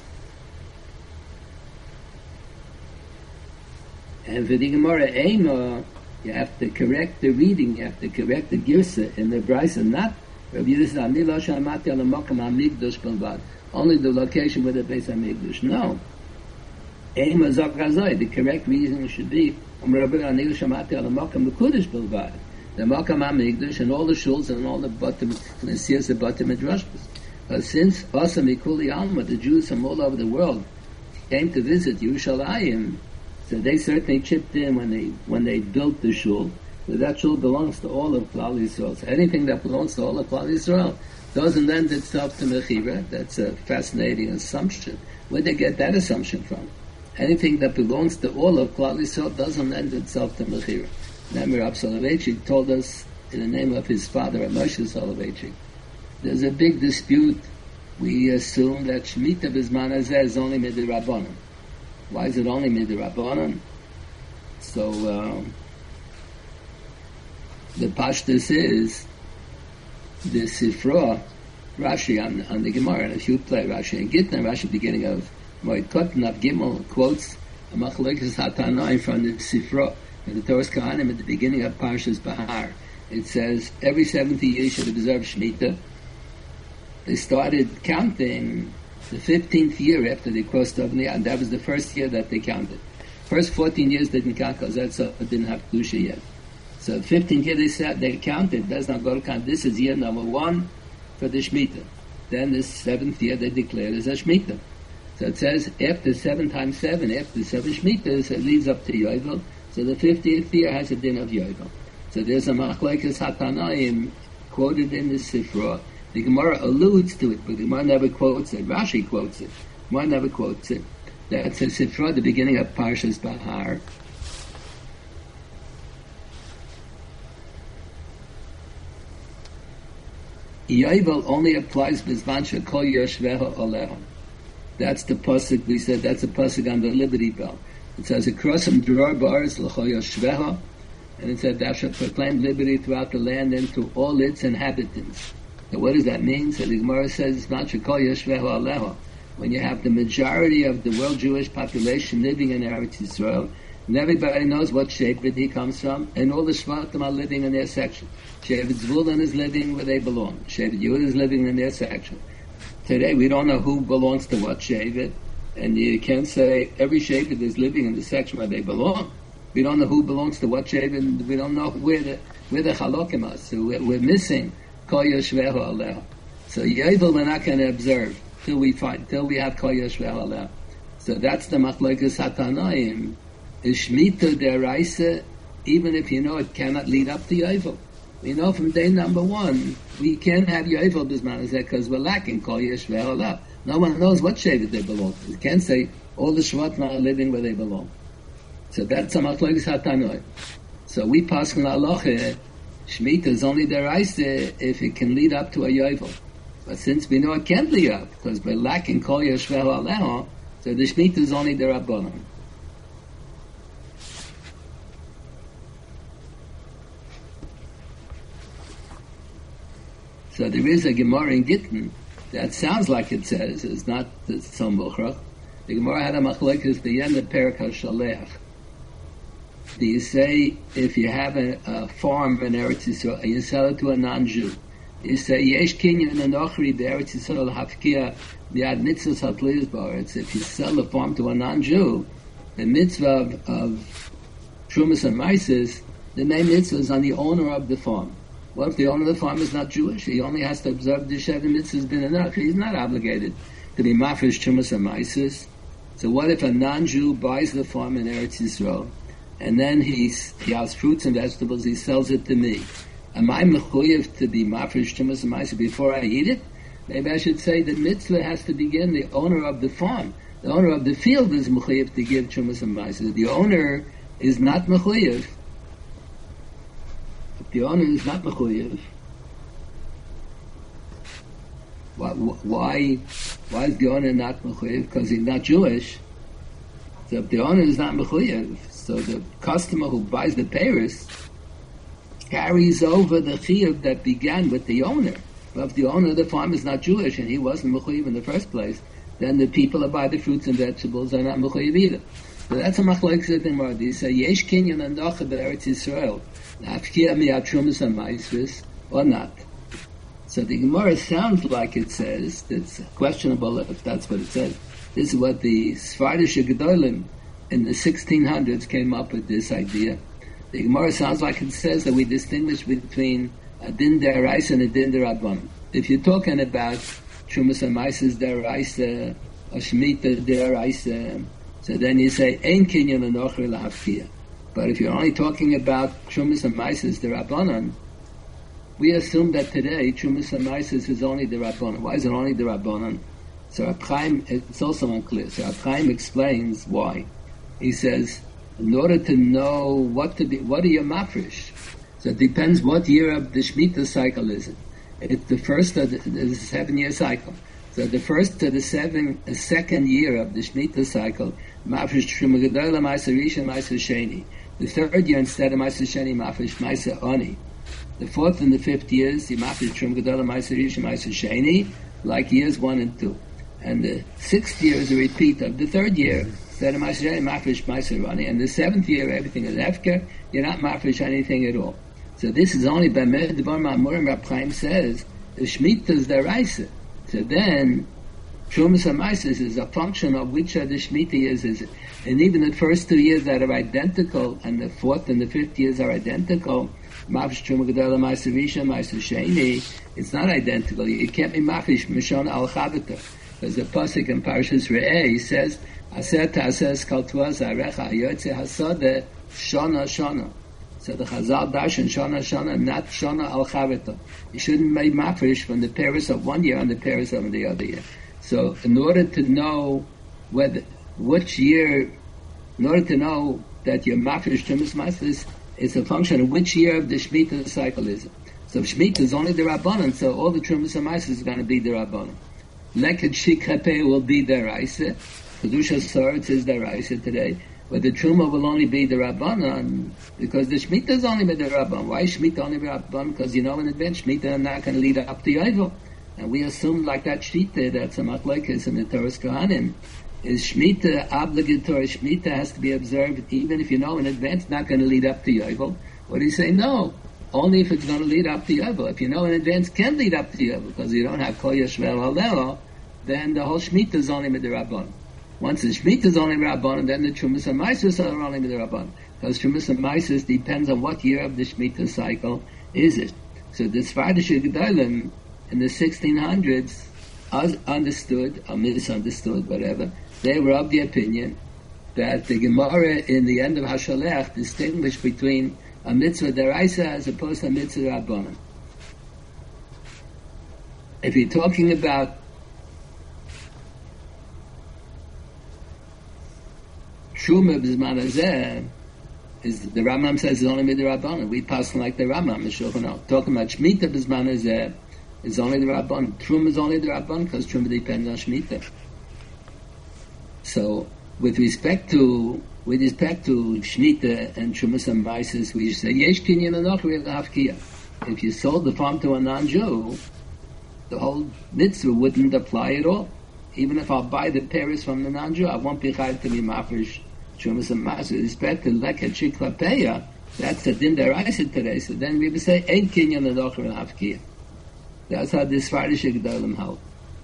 and for the Gemara Eima, you have to correct the reading, you have to correct the girsa in the Brisa, not Rabbi Yehuda says, "Ani lo shamati al makom hamikdash bilvad." Only the location where the Beis Hamikdash. No. Ein mazak gazoi. The correct reason should be Rabbi Ani lo shamati al makom mekudesh bilvad. The makom hamikdash and all the shuls and all the batim knesiyos and batim midrashos. But since Asa Mikuli Alma, the Jews from all over the world came to visit Yerushalayim, so they certainly chipped in when they built the shul. But that shul belongs to all of Klal Yisrael. So anything that belongs to all of Klal Yisrael doesn't lend itself to Mechira. That's a fascinating assumption. Where'd they get that assumption from? Anything that belongs to all of Klal Yisrael doesn't lend itself to Mechira. Remember, Rav Soloveitchik told us in the name of his father, Moshe Soloveitchik, there's a big dispute. We assume that Shemitah B'zman Hazeh is only Midirabbanan. Why is it only Midirabbanan? So, the Pashtus is the Sifra, Rashi on the Gemara. And if you play Rashi and Gittin, Rashi beginning of Moed Katan of Gimel quotes a Machlekes HaTanaim from the Sifra, in the Torah's Kohanim at the beginning of Parshas Bahar. It says, every 70 years should observe Shemitah. They started counting the 15th year after they crossed over the and that was the first year that they counted. First 14 years they didn't count because that didn't have Kedusha yet. So 15th year they counted. That's not going to count. This is year number 1 for the Shemitah. Then the 7th year they declared as a Shemitah. So it says after 7 times 7, after 7 Shemitahs, it leads up to Yovel. So the 50th year has a din of Yovel. So there's a Machlekes HaTanaim quoted in the Sifra. The Gemara alludes to it, but the Gemara never quotes it. Rashi quotes it. Gemara never quotes it. That's a Sifra at the beginning of Parshas Bahar. Yovel only applies B'zman Shekol Yoshveho Oleho. That's the pasuk we said. That's the pasuk on the Liberty Bell. It says, "Across from Dror Bars L'Chol Yoshveho," and it said, "Thou shalt proclaim liberty throughout the land and to all its inhabitants." So what does that mean? So the Gemara says, when you have the majority of the world Jewish population living in Eretz Yisrael, and everybody knows what Shevet he comes from, and all the Shvatim are living in their section. Shevet Zvulun is living where they belong. Shevet Yehuda is living in their section. Today we don't know who belongs to what Shevet, and you can't say every Shevet is living in the section where they belong. We don't know who belongs to what Shevet, and we don't know where the Chalokim are. So we're missing Kol Yoshveho Aleho. So Yovel we're not going to observe till we have Kol Yoshveho Aleho. So that's the Machlekes HaTanaim. Is Shemitah Deraisa, even if you know it cannot lead up to Yovel. We know from day number 1 we can't have Yovel B'zman Hazeh because we're lacking Kol Yoshveho Aleho. No one knows what Shevet they belong to. We can't say all the Shvatim are living where they belong. So that's a Machlekes HaTanaim. So we pass on Halacha. Shemitah is only deraisa if it can lead up to a Yovel. But since we know it can't lead up, because we're lacking Kol Yoshveho Aleho, so the Shemitah is only derabbanan. So there is a Gemara in Gittin that sounds like it says, it's not the Tzom Bochrach. The Gemara had a machlekes the end of Perek HaShaleach. Do you say, if you have a farm in Eretz Yisrael and you sell it to a non-Jew, you say, Yesh kinyan anochri be'Eretz Yisrael hafkia mi'ad mitzvahs hatliyas ba'aretz. If you sell the farm to a non-Jew, the mitzvah of Trumas and Maisis, the main mitzvah is on the owner of the farm. What if the owner of the farm is not Jewish? He only has to observe the Sheva mitzvahs bin enough. He's not obligated to be mafresh Trumas and Maisis. So what if a non-Jew buys the farm in Eretz Yisrael, and then he has fruits and vegetables, he sells it to me? Am I mechuyev to be mafresh Trumas and Maisis before I eat it? Maybe I should say the mitzvah has to begin the owner of the farm. The owner of the field is mechuyev to give Trumas and Maisis. The owner is not mechuyev. If the owner is not mechuyev, why is the owner not mechuyev? Because he's not Jewish. So if the owner is not mechuyev, so the customer who buys the peiros carries over the chiyuv that began with the owner. But if the owner of the farm is not Jewish and he wasn't mechuyev in the first place, then the people that buy the fruits and vegetables are not mechuyev either. So that's a machlokes in the Gemara. They say yesh kinyan andacha be'Eretz Yisrael la'afkia mi'at trumas and ma'isvis or not. So the Gemara sounds like it says, it's questionable if that's what it says. This is what the Sfardish Gedolim in the 1600s came up with this idea. The Gemara sounds like it says that we distinguish between a din deraisa and a din derabbanan. If you're talking about Trumas and Maises deraisa, a Shemitah deraisa, so then you say, Ein kinyan anochri lahafkiya. But if you're only talking about Trumas and Maises derabbanan, we assume that today Trumas and Maises is only derabbanan. Why is it only derabbanan? So Reb Chaim, it's also unclear. So Reb Chaim explains why. He says, in order to know what are your mafresh? So it depends what year of the Shemitah cycle is it. It's the first of the 7-year cycle. So the first to the second year of the Shemitah cycle, mafresh Truma Gedola, Ma'aser Rishon, Ma'aser Sheni. The third year, instead of Ma'aser Sheni, mafresh Ma'aser Oni. The fourth and the fifth years, the mafresh Truma Gedola, Ma'aser Rishon, Ma'aser Sheni, like years 1 and 2. And the sixth year is a repeat of the third year. Instead of Ma'aser Sheni, mafresh Ma'aser Oni. And the seventh year, everything is Hefker, you're not mafresh anything at all. So this is only by Me'ed Devar Ma'amurim. Reb Chaim says, the Shemitah is deraisa. So then, Trumas and Maises is a function of which of the Shemitah years is it. And even the first 2 years that are identical, and the fourth and the fifth years are identical, Mafresh Truma Gedola, Ma'aser Rishon, Ma'aser Sheni, it's not identical. You can't be Mafresh Mishon Al Chavita. Because the Pasuk in Parashas Re'eh says, Aser Ta'ases Kal Tuaz Arecha Hayotze Hasodeh Shona Shona. So the Chazal Darshan Shona, not Shona Al Chavita. You shouldn't make mafresh from the paris of 1 year and the paris of the other year. So in order to know in order to know that your mafresh Trumas Maises is a function of which year of the Shemitah cycle is it. So if Shemitah is only the Rabbanan, so all the Trumas and Maises is going to be the Rabbanan. Leked Shik Hapeh will be the Raisa. Kedusha Soretz is the Raisa today. But the Truma will only be the Rabbanan, because the Shemitah is only the Rabbanan. Why is Shemitah only the Rabbanan? Because you know in advance, Shemitah are not going to lead up to Yovel. And we assume like that Shita, that's a machlokes in the Torah Kohanim, is Shemitah obligatory. Shemitah has to be observed even if you know in advance not going to lead up to Yovel. What do you say? No. Only if it's going to lead up to Yovel. If you know in advance can lead up to Yovel, because you don't have Kol Yashvel Halelo, then the whole Shemitah is only the Rabbanan. Once the Shemitah is only Rabbanan, then the Trumas and Maises are only the Rabbanan. Because Trumas and Maises depends on what year of the Shemitah cycle is it. So the Sfardish Gedolim in the 1600s understood, or misunderstood, whatever, they were of the opinion that the Gemara in the end of Hashalech distinguished between a mitzvah deraisa as opposed to a mitzvah Rabbanan. If you're talking about Truma b'zman hazeh, is the Rambam says it's only midrabanan. We pass like the Rambam. Talking about Shemitah b'zman hazeh is only the Rabbanan. Truma is only the Rabbanan because Truma depends on Shemitah. So with respect to Shemitah and Trumas and Maises, we say Yesh kinyan anochri l'hafkiya. If you sold the farm to a non-Jew, the whole mitzvah wouldn't apply at all. Even if I'll buy the paris from the non-Jew, I won't be chayav to be mafresh Trumas and Maises. With respect to leket shiklapeya, that's a din deraisa today. So then we would say ein kinyan anochri l'hafkiya. That's how the Sfardish Gedolim held.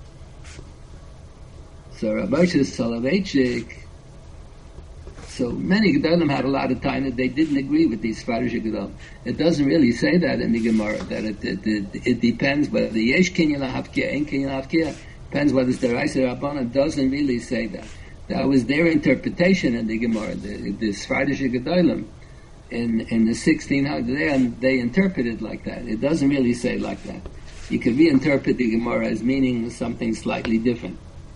So Rav Moshe Soloveitchik, so many Gedolim had a lot of time that they didn't agree with these Sfardish Gedolim. It doesn't really say that in the Gemara, that it depends whether the Yesh Kinyan LaHafkiya, Ein Kinyan LaHafkiya, depends whether it's the Raisa Rabbanan. It doesn't really say that. That was their interpretation in the Gemara, the Sfardish Gedolim in the 1600s. They interpreted like that. It doesn't really say like that. You could reinterpret the Gemara as meaning something slightly different.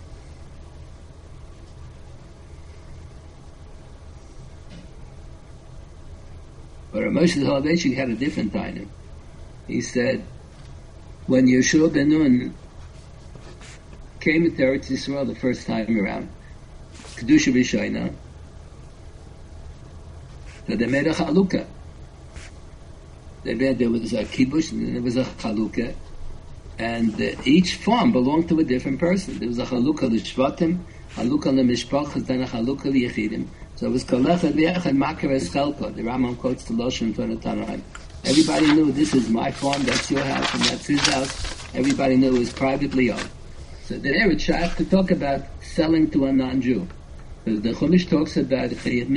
But Rav Moshe Soloveitchik had a different time. He said, when Yeshua ben Nun came to Eretz Yisrael the first time around, Kedusha B'Shoina, so they made a chalukah. There was a kibush and there was a chalukah, and each farm belonged to a different person. There was a chalukah l'shvatim, chalukah l'mishpachas, then a chalukah l'yechidim. So it was kolechad v'yechad makar eschelko. The Rambam quotes the Lashon from the Tanaim. Everybody knew this is my farm, that's your house, and that's his house. Everybody knew it was privately owned. So there it's shayach to talk about selling to a non-Jew. Because the Chumash talks about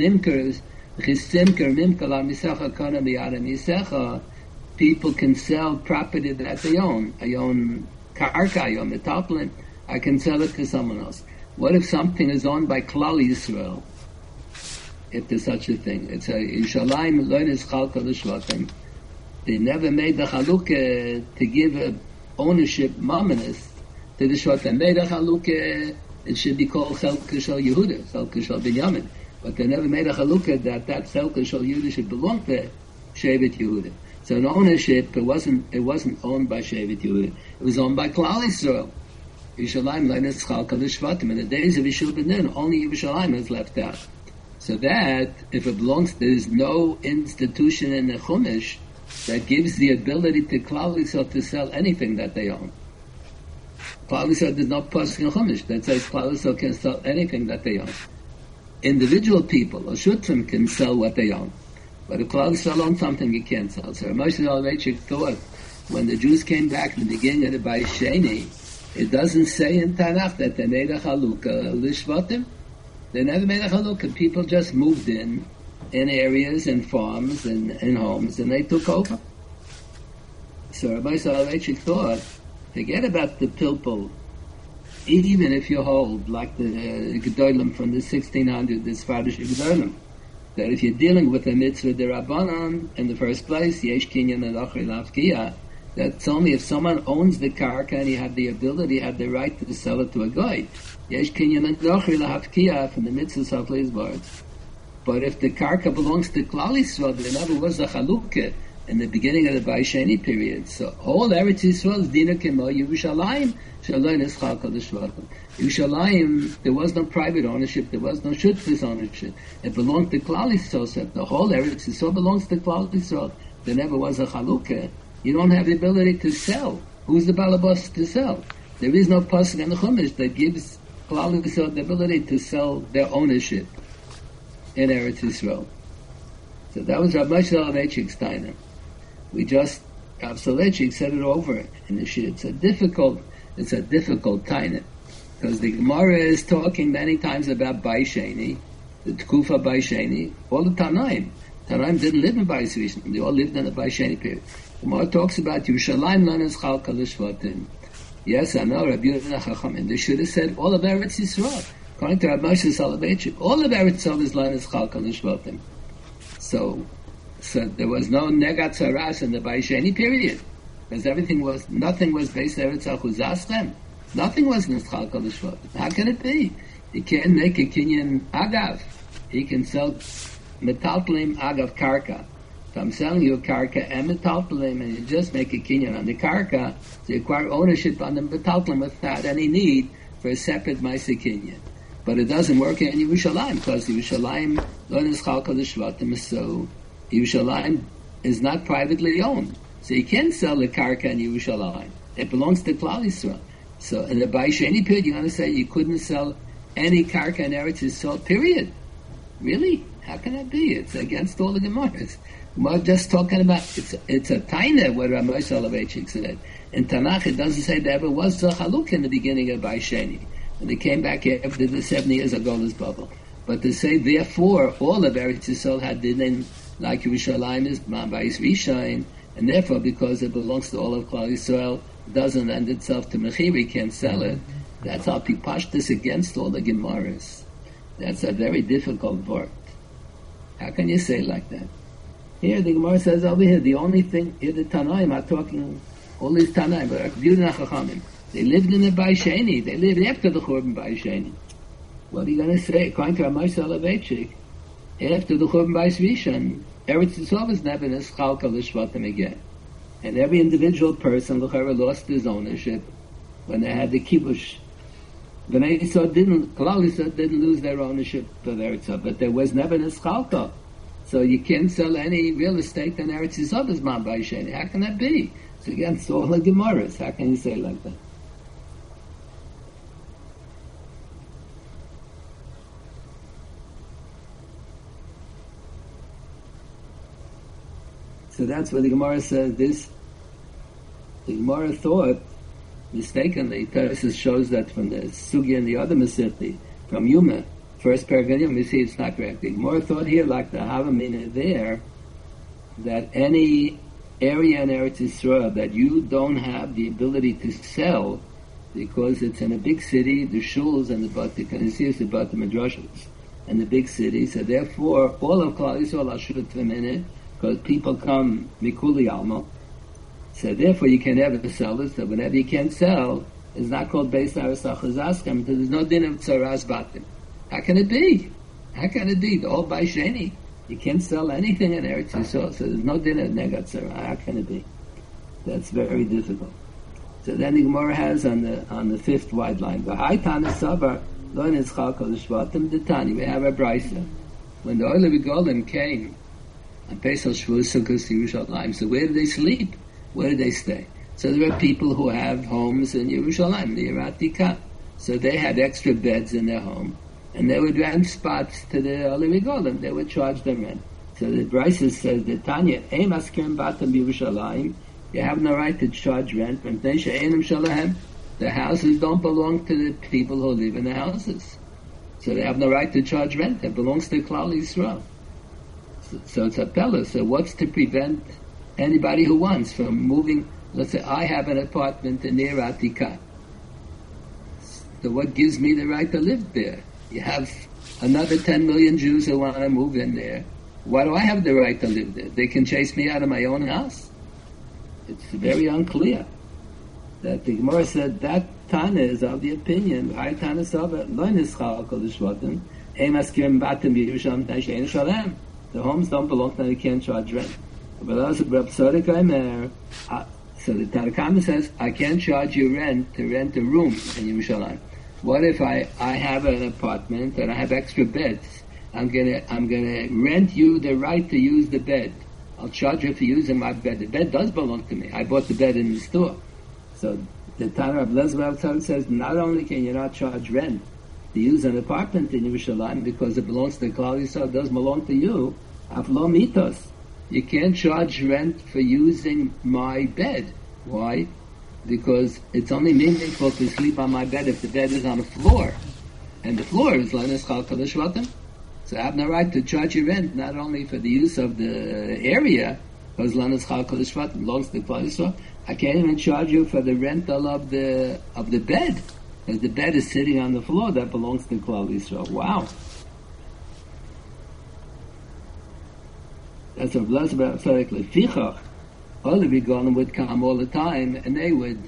people can sell property that they own. I own karka, I own metalplin, I can sell it to someone else. What if something is owned by Klal Yisrael? If there's such a thing. It's a Yishalayim Loines Chalka L'Shvatim. They never made the Chalukah to give a ownership mominous to the Shvatim. Made a Chalukah, it should be called Chelka Shel Yehuda, Chelka Shel Binyamin. But they never made a Chalukah that Chelka Shel Yehuda should belong to Shevet Yehuda. So in ownership, it wasn't owned by Shevet Yehuda. It was owned by Klal Yisrael. Yishalayim Loines Chalka L'Shvatim. In the days of Yeshua ben Nun, only Yishalayim is left out. So that, if it belongs, there is no institution in the Chumash that gives the ability to Klal Yisrael to sell anything that they own. Klal Yisrael does not pasuk in Chumash that says Klal Yisrael can sell anything that they own. Individual people, or Shutrim, can sell what they own. But if Klal Yisrael owns something, you can't sell. So Moshe Soloveitchik thought, when the Jews came back in the beginning of the Bayis Sheni, it doesn't say in Tanakh that they made a Chalukah L'Shvatim. They never made a Chalukah. People just moved in areas and farms and homes, and they took over. So Rabbi Soloveitchik thought, forget about the pilpul. Even if you hold, like the Gedolim from the 1600s, the Sfardish Gedolim, that if you're dealing with a mitzvah derabanan in the first place, yesh kinyan adachri lafkiya, that's only if someone owns the karka and he had the ability, had the right to sell it to a guy. Yesh kinyan adachri lafkiya from the mitzvah of words. But if the karka belongs to Klal Yisrael, there never was a chalukah in the beginning of the Bayis Sheni period. So all Eretz Yisrael is dina kemo Yerushalayim, shaloin is chalka l'shvatim. Yerushalayim, there was no private ownership, there was no shutfus ownership. It belonged to Klal Yisrael. So if the whole Eretz Yisrael belongs to Klal Yisrael, there never was a chalukah. You don't have the ability to sell. Who's the balabas to sell? There is no pasuk in the Chumash that gives Klal Yisrael the ability to sell their ownership in Eretz Yisrael. So that was Rav Moshe Soloveitchik Steiner. Rav Soloveitchik said it over in the shir. It's a difficult taina, because the Gemara is talking many times about Bayis Sheni, the Tkufa Bayis Sheni, all the Tanaim. Tanaim didn't live in Bayis Rishon, they all lived in the Bayis Sheni period. The Gemara talks about Yerushalayim Loines Chalka L'Shvatim. Yes, I know, Rabbi Yehuda Chachamim. They should have said all of Eretz Yisrael. According to Rav Moshe Soloveitchik, all of Eretz Yisrael is Loines Chalka L'Shvatim. So there was no negat saras in the Bayis Sheni period, because nothing was based on Eretz Achuzastem. Nothing was Nischal Kol Shvatim. How can it be? He can't make a kinyan agav. He can sell metalplim agav karka. If I'm selling you a karka and metalplim, and you just make a kinyan on the karka, so you acquire ownership on the metalplim without any need for a separate ma'aseh kinyan. But it doesn't work in Yerushalayim, because Yerushalayim lo Nischal Kol Shvatim, so Yerushalayim is not privately owned. So you can't sell the karka in Yerushalayim. It belongs to Klal Yisrael. So in the Bayis Sheni period, you're going to say you couldn't sell any karka in Eretz Yisrael, period. Really? How can that be? It's against all the Gemaras. We're just talking about, it's a taina what Rav Moshe Soloveitchik said. In Tanakh, it doesn't say there ever was a chaluk in the beginning of Bayis Sheni. And they came back after the 7 years of Golus bubble. But to say, therefore, all of Eretz Yisrael had dinin, like Yerushalayim is Bayis Rishon, and therefore, because it belongs to all of Klal Yisrael, doesn't lend itself to Mechiri, can't sell it. That's how Pipashtis against all the Gemaras. That's a very difficult word. How can you say like that? Here the Gemara says over here, the only thing, here the Tanaim are talking, all these Tanaim, but Yudin HaChachamim, they lived in the Bayis Sheni, they lived after the Churban Bayis Sheni. What are you going to say? According to Rav Moshe Soloveitchik, after the Churban Bayis Rishon, Eretz Yisrael was never Nischal Kol Shvatim again. And every individual person lost his ownership when they had the kibush. Klal Yisrael didn't lose their ownership of Eretz Yisrael, but there was never Nischalka. So you can't sell any real estate in Eretz Yisrael as Man Bayis Sheni. How can that be? It's against all the Gemaras. How can you say like that? So that's where the Gemara says this. The Gemara thought mistakenly. Tosis shows that from the Sugi and the other Masechti, from Yuma, first paragraph, we see it's not correct. The Gemara thought here, like the Havamina there, that any area in Eretz Yisrael that you don't have the ability to sell because it's in a big city, the shuls and the Bati Kanisius, the Bati Madrashas, and the big city, so therefore all of Klal Yisrael are shutfim in it, because people come mikuli alma. So therefore you can never sell it, so whenever you can't sell, it's not called Beis Arasach Chazaskem, because there's no din of Tzaras Batim. How can it be? How can it be? The old Baisheni. You can't sell anything in Eretz Yisrael, so there's no din of Negat Tzara. How can it be? That's very difficult. So then the Gemara has on the fifth wide line, the High Tana Sabar, Lo Nitzchal Kol Shvatim Detani. We have a brisa. When the Oile Golim came on Pesach Shavuos Sukkos Yerushalayim, so where did they sleep? Where did they stay? So there are people who have homes in Yerushalayim, the Yeratika. So they had extra beds in their home, and they would rent spots to the Oile Golim. They would charge them rent. So the brisa says, the Tanya, Ein Maskerim Batam Yerushalayim. You have no right to charge rent. The houses don't belong to the people who live in the houses. So they have no right to charge rent. It belongs to Klal Yisrael. So it's a pella. So what's to prevent anybody who wants from moving? Let's say I have an apartment in Nir Atika. So what gives me the right to live there? You have another 10 million Jews who want to move in there. Why do I have the right to live there? They can chase me out of my own house. It's very unclear. That the Gemara said that Tana is of the opinion, the homes don't belong to them, they can't charge rent. So the Tanakhama says, I can't charge you rent to rent a room in Yerushalayim. What if I have an apartment and I have extra beds? I'm gonna rent you the right to use the bed. I'll charge you for using my bed. The bed does belong to me. I bought the bed in the store. So the Tana of Lezbav says, not only can you not charge rent to use an apartment in Yerushalayim because it belongs to Klal Yisrael, it does belong to you, Aflo Mitos. You can't charge rent for using my bed. Why? Because it's only meaningful to sleep on my bed if the bed is on the floor. And the floor is Lenes Chal Kodesh Vatim. So I have no right to charge you rent, not only for the use of the area, because Lenes Chal Kodesh Vatim belongs to Klal Yisrael. I can't even charge you for the rental of the bed, because the bed is sitting on the floor that belongs to Klal Yisrael. Wow. That's a blessed Lefichach. All the Begonim would come all the time, and they would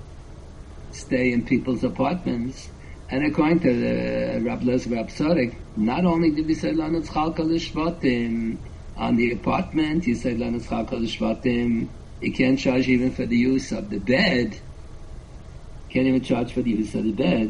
stay in people's apartments. And according to the Rab Lezer Rab Tzadok, not only did he say Lanetz Chalka L'Shvatim on the apartment, he said Lanetz Chalka L'Shvatim. You can't charge even for the use of the bed. Can't even charge for the use of the bed.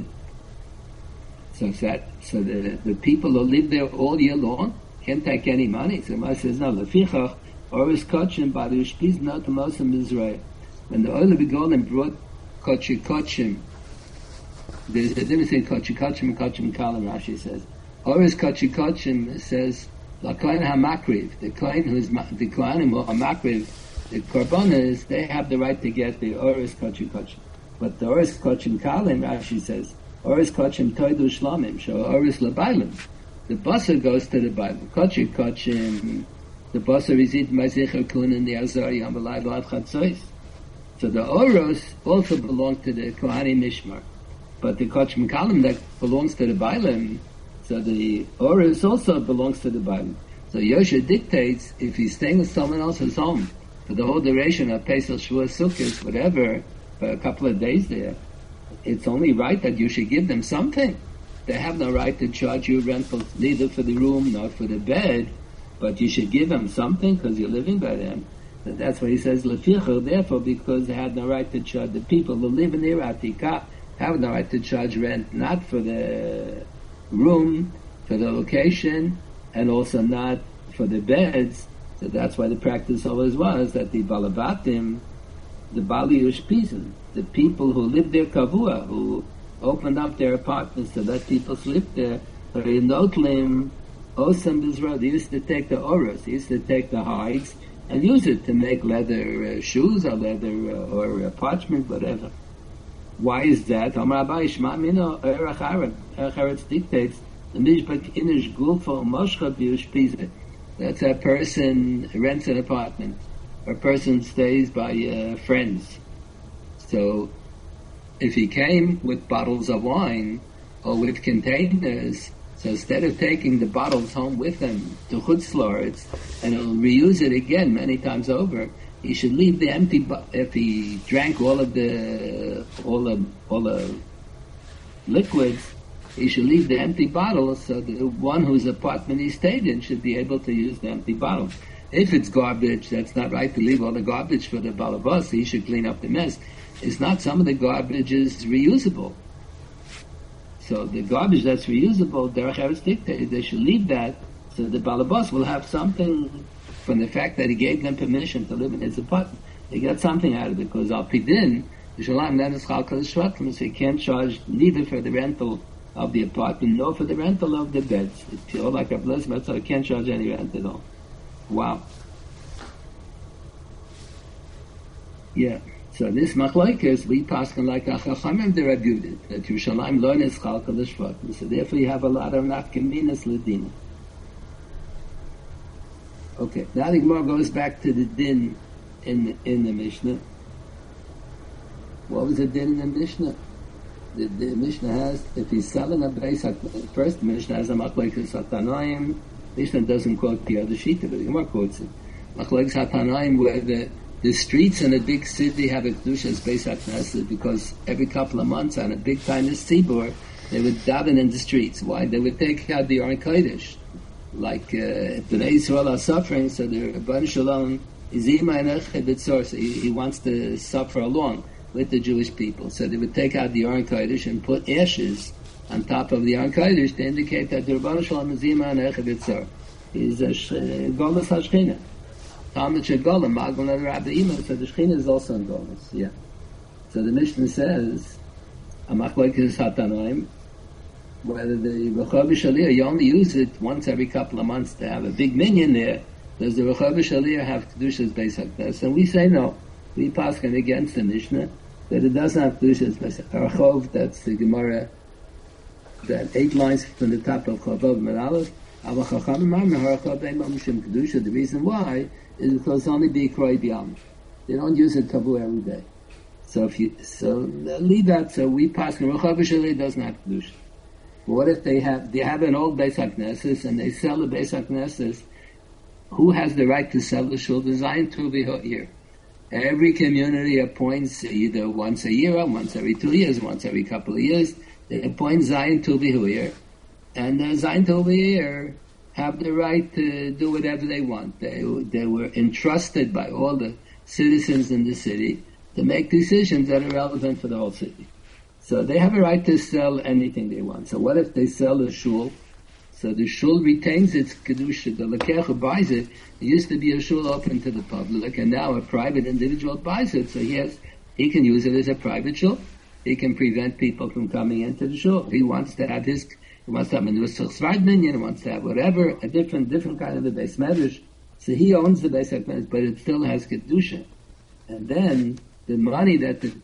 So the people who live there all year long can't take any money. So Moshe says, no, Lefichach, Oris Kochim, Baruch Shpiz, not to Moshe Israel. When the Oile Begolim brought Kochim, there's a difference between Kochim and Kochim Kalim, Rashi says. Oris Kochim says, La Kohen HaMakriv, the Kohen who's, the Kohanim who are Makriv, the Korbanas, they have the right to get the Oris Kochim. But the Oris Kochim Kalim, Rashi says, Oris Kochim Toidu Shlomim, so Oris Labailim. The Basar goes to the Bible. Kochim, the Basar is eaten by Zecher Kun and the Azar Yom B'Lai B'Ad Chatzois. So the Oros also belong to the Kohanim Mishmar. But the Kochim Kalim that belongs to the Bailim, so the Oros also belongs to the Bailim. So Yosha dictates, if he's staying with someone else's home for the whole duration of Pesach, Shavuos, Sukkot, whatever, for a couple of days there, it's only right that you should give them something. They have no right to charge you rental, neither for the room nor for the bed, but you should give them something because you're living by them. And that's why he says, Lefichah, therefore, because they had no right to charge, the people who live in their Atikah have no right to charge rent, not for the room, for the location, and also not for the beds. So that's why the practice always was that the Balabatim, the Bali Ushpizim, the people who lived there Kavua, who opened up their apartments to let people sleep there, Osam Bizra, they used to take the oros, they used to take the hides and use it to make leather shoes or leather or parchment, whatever. Why is that? Amar Abai Shma Mino Erech Aaron. Erech Aaron dictates the Mishpat Inish Gulfa Moshcha B'Ushpize. That's a person rents an apartment. A person stays by friends. So if he came with bottles of wine or with containers, so instead of taking the bottles home with him to Chutz La'aretz and he'll reuse it again many times over, he should leave the empty. If he drank all the liquids, he should leave the empty bottles so the one whose apartment he stayed in should be able to use the empty bottles. If it's garbage, that's not right to leave all the garbage for the balabas. He should clean up the mess. It's not some of the garbage is reusable. So the garbage that's reusable, Derech Eretz dictated they should leave that so the balabas will have something from the fact that he gave them permission to live in his apartment. They got something out of it because Al Pidin, the Shalom Nenes Chalkal Shvatlim, so he can't charge neither for the rental of the apartment nor for the rental of the beds. It's all like a blessing, so he can't charge any rent at all. Wow. Yeah. So this machlokes we pass like a chachamim the Reb Yehuda that Yerushalayim lo neschal kol shvatim. So therefore you have a lot of nafkaminas ledina. Okay. Now the Gemara goes back to the din in the Mishnah. What was the din in the Mishnah? The Mishnah has if he's selling a beis first the Mishnah has a machlokes hatanaim. Mishnah doesn't quote the other sheet, but the Gemara quotes it. Machlokes hatanaim where the streets in a big city have a kedusha as Beis HaKnesset because every couple of months on a big time tzibur they would daven in the streets. Why? They would take out the Aron Kodesh. Like if the Israel are suffering, so the Rebbeinu Shalom is so he wants to suffer along with the Jewish people. So they would take out the Aron Kodesh and put ashes on top of the Aron Kodesh to indicate that the Rebbeinu Shalom is He's a Golus HaShechina. Talmud Shegolim, Magon Rabbi Ima, so the Shechina is also in Golus. Yeah. So the Mishnah says, Amachlokes Hatanaim, whether the Rechav Shaliyah, you only use it once every couple of months to have a big minyan there, does the Rechav Shaliyah have Kedushas Beis HaKnesses? And we say no. We pass against the Mishnah that it doesn't have Kedushas Beis HaKnesses. Archov, that's the Gemara, that 8 lines from the top of Chavov Meralef, the reason why is because only be Kroi B'Yam. They don't use it tabu every day. So leave that. So we pass and Rechav Shalei doesn't have Kedusha. But what if they have an old Beis HaKnesses and they sell the Beis HaKnesses? Who has the right to sell the shul? Designed to be here. Every community appoints either once a year or once every 2 years, once every couple of years. They appoint Zion to be here. And the Zion over here have the right to do whatever they want. They were entrusted by all the citizens in the city to make decisions that are relevant for the whole city. So they have a right to sell anything they want. So what if they sell a shul? So the shul retains its kedusha. The lekech who buys it, it used to be a shul open to the public, and now a private individual buys it. So he can use it as a private shul. He can prevent people from coming into the shul. He wants to have a Nusach Svardminyan, he wants to have whatever, a different kind of a Beis Medrash. So he owns the Beis HaKnesses, but it still has Kedusha. And then the money that the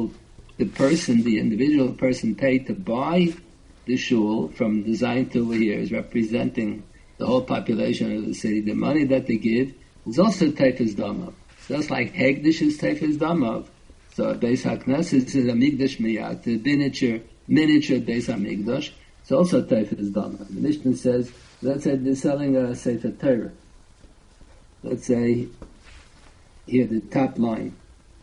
individual person paid to buy the shul from the Zion to over here is representing the whole population of the city. The money that they give is also Teifes Damav. Just like Hegdish is Teifes Damav. So Beis HaKnesses is a Migdash Miyat, the miniature Beis HaMikdash. It's also Teifes Damav. The Mishnah says, let's say they're selling a Sefer Torah. Let's say, here, the top line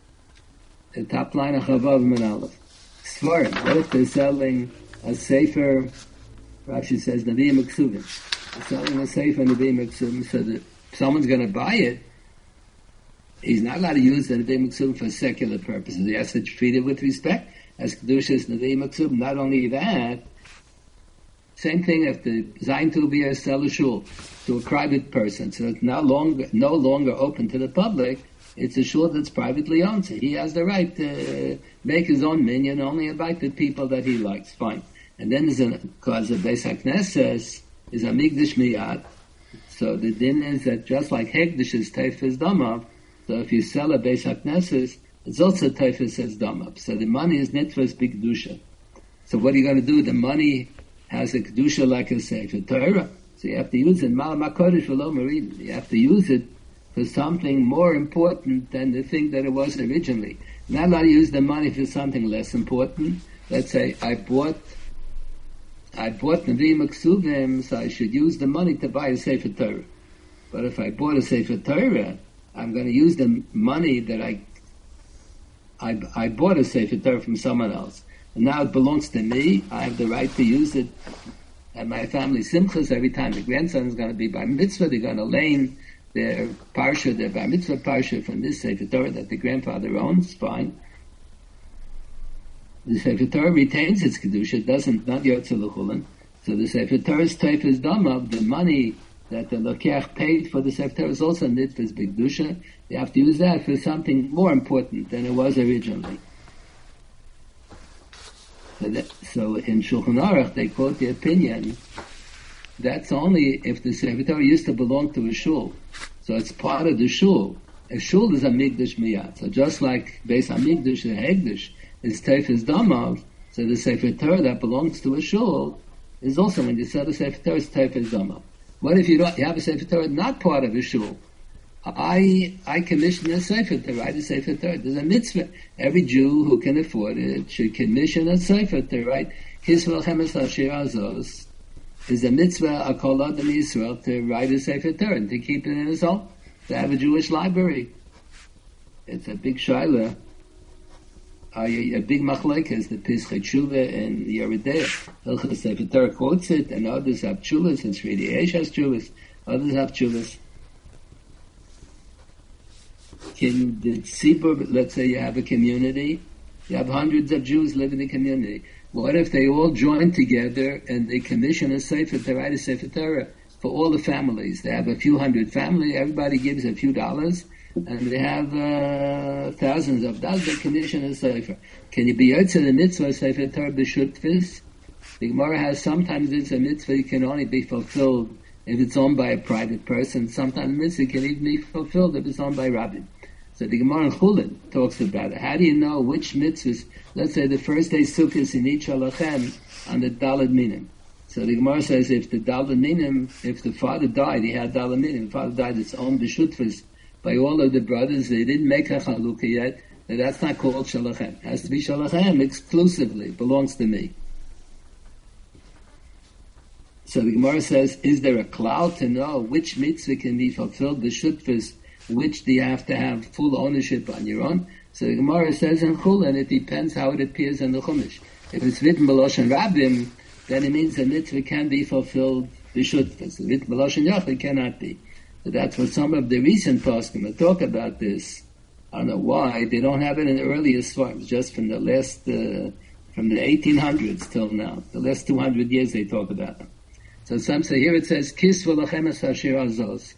of Chavav Min Aleph. Svarim. What if they're selling a Sefer, Rashi says, Nevi'im Uksuvim. They're selling a Sefer Nevi'im Uksuvim, so that if someone's going to buy it, he's not allowed to use the Nevi'im Uksuvim for secular purposes. He has to treat it with respect as Kedushas Nevi'im Uksuvim. Not only that, same thing if the Zayin Tuvia sell a shul to a private person, so it's no longer open to the public. It's a shul that's privately owned, so he has the right to make his own minyan, only invite the people that he likes. Fine. And then because the Beis HaKnesses is a Migdash Miyat, so the din is that just like Hegdish is Teifes Damav, so if you sell a Beis HaKnesses, It's also Teifes as Damab. So the money is Nitfas Big Kedusha. So what are you going to do? The money has a Kedusha like a Sefer Torah. So you have to use it. Malam HaKodesh v'lo merid. You have to use it for something more important than the thing that it was originally. Not allowed to use the money for something less important. Let's say I bought Nevi'im Ksuvim, so I should use the money to buy a Sefer Torah. But if I bought a Sefer Torah, I'm going to use the money that I bought a Sefer Torah from someone else. And now it belongs to me. I have the right to use it at my family simchas. Every time the grandson is going to be bar mitzvah, they're going to lane their parsha, their bar mitzvah parsha from this Sefer Torah that the grandfather owns. Fine. The Sefer Torah retains its kedusha. It doesn't, not yotze l'chulin. So the Sefer Torah's teifes damav, the money that the lokeach paid for the Sefer Torah is also nitfas b'kedusha. You have to use that for something more important than it was originally. So in Shulchan Aruch, they quote the opinion that's only if the Sefer Torah used to belong to a shul. So it's part of the shul. A shul is a migdash miyat. So just like Beis HaMikdash, the Hegdash, is teifes damav, so the Sefer Torah that belongs to a shul is also, when you sell the Sefer Torah, is teifes damav. What if you have a Sefer Torah not part of a shul? I commission a Sefer to write a Sefer Torah. There's a mitzvah. Every Jew who can afford it should commission a Sefer to write Kisvel Chemes Hashir Azos. Is a mitzvah, a kol adam Yisrael, to write a Sefer Torah and to keep it in his home, to have a Jewish library. It's a big shaila. A big machlekes, the Pischei Tshuva and the Yeridea. Hilchos Sefer Torah quotes it, and others have tshuvas, and Shvidi Eish has tshuvas, others have tshuvas. In the Tzibur, let's say you have a community, you have hundreds of Jews live in the community. What if they all join together and they commission a Sefer to write a Sefer Torah for all the families? They have a few hundred families, everybody gives a few dollars, and they have thousands of dollars, they commission a Sefer. Can you be yotze the mitzvah Sefer Torah b'shutfis? The Gemara has sometimes it's a mitzvah that can only be fulfilled if it's owned by a private person. Sometimes the mitzvah can even be fulfilled if it's owned by rabbin. So the Gemara in Chulin talks about it. How do you know which mitzvahs? Let's say the first day Sukkot in each halachem on the Daled Minim. So the Gemara says if the Daled Minim, if the father died, he had Daled Minim. The father died, it's owned b'shutfas by all of the brothers. They didn't make a chalukah yet. But that's not called shalachem. It has to be shalachem exclusively. It belongs to me. So the Gemara says, is there a cloud to know which mitzvah can be fulfilled b'shutfas? Which do you have to have full ownership on your own? So the Gemara says in Chulin, it depends how it appears in the Chumash. If it's written b'loshen rabbim, then it means the mitzvah can be fulfilled b'shutfas. If it's written b'loshen yachid, it cannot be. So that's what some of the recent poskim talk about this. I don't know why. They don't have it in the earliest forms, just from the last, from the 1800s till now. The last 200 years they talk about them. So some say, here it says, Kis v'lachemes hashir azos.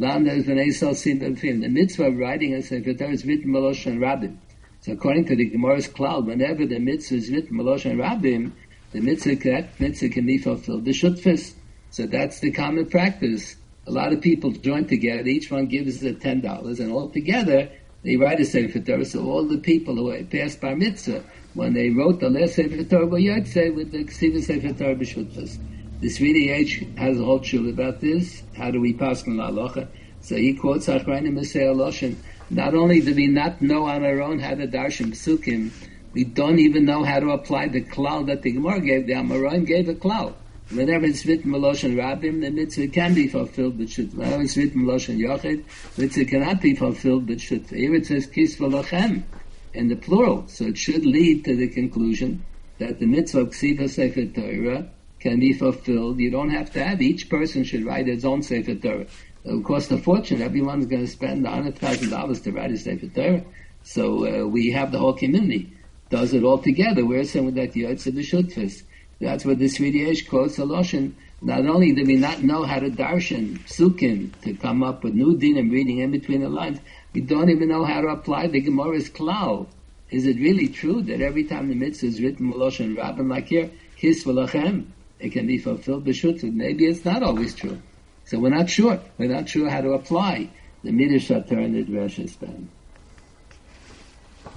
The mitzvah of writing a Sefer Torah is written Meloshen Rabbim. So according to the Gemara's cloud, whenever the mitzvah is written Meloshen Rabbim, the mitzvah can be fulfilled the shutfis. So that's the common practice. A lot of people join together, each one gives $10, and all together they write a Sefer Torah. So all the people who passed bar mitzvah, when they wrote the last Sefer Torah, were yotze with the Ksiva Sefer Torah b'shutfis. The Shvidi Eish has a whole shul about this. How do we pass on la halacha? So he quotes Achrayim Mesei Aloshin. Not only do we not know on our own how to darshan psukim, we don't even know how to apply the klal that the Gemara gave. The Amoraim gave a klal. Whenever it's written Meloshen Rabbim, the mitzvah can be fulfilled b'shutfah. Whenever it's written Meloshen Yochid, the mitzvah cannot be fulfilled b'shutfah. Here it says Kis v'lochem in the plural. So it should lead to the conclusion that the mitzvah of Ksiva Sefer Torah can be fulfilled. You don't have to have, each person should write his own Sefer Torah. It will cost a fortune. Everyone's going to spend $100,000 to write a Sefer Torah. So we have the whole community does it all together. We're saying that Yotze b'shutfis. That's what the Shvidi Eish quotes a Loshen. Not only do we not know how to darshan psukim, to come up with new dinim, reading in between the lines, we don't even know how to apply the Gemara's klal. Is it really true that every time the mitzvah is written Loshen Rabbim, like here, Kis v'lachem, it can be fulfilled b'shutfis? Maybe it's not always true. So we're not sure. We're not sure how to apply the Midrash Torah and the Drashas.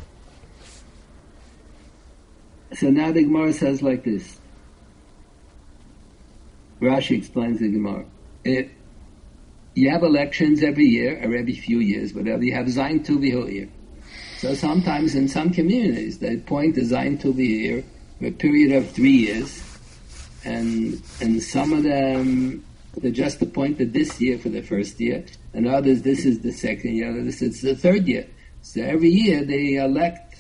So now the Gemara says like this. Rashi explains the Gemara. You have elections every year, or every few years, whatever. You have Zayin Tuvi Ho'ir. So sometimes in some communities, they appoint a Zayin Tuvi Ho'ir for a period of 3 years, and some of them, they just appointed this year for the first year, and others, this is the second year, this is the third year. So every year they elect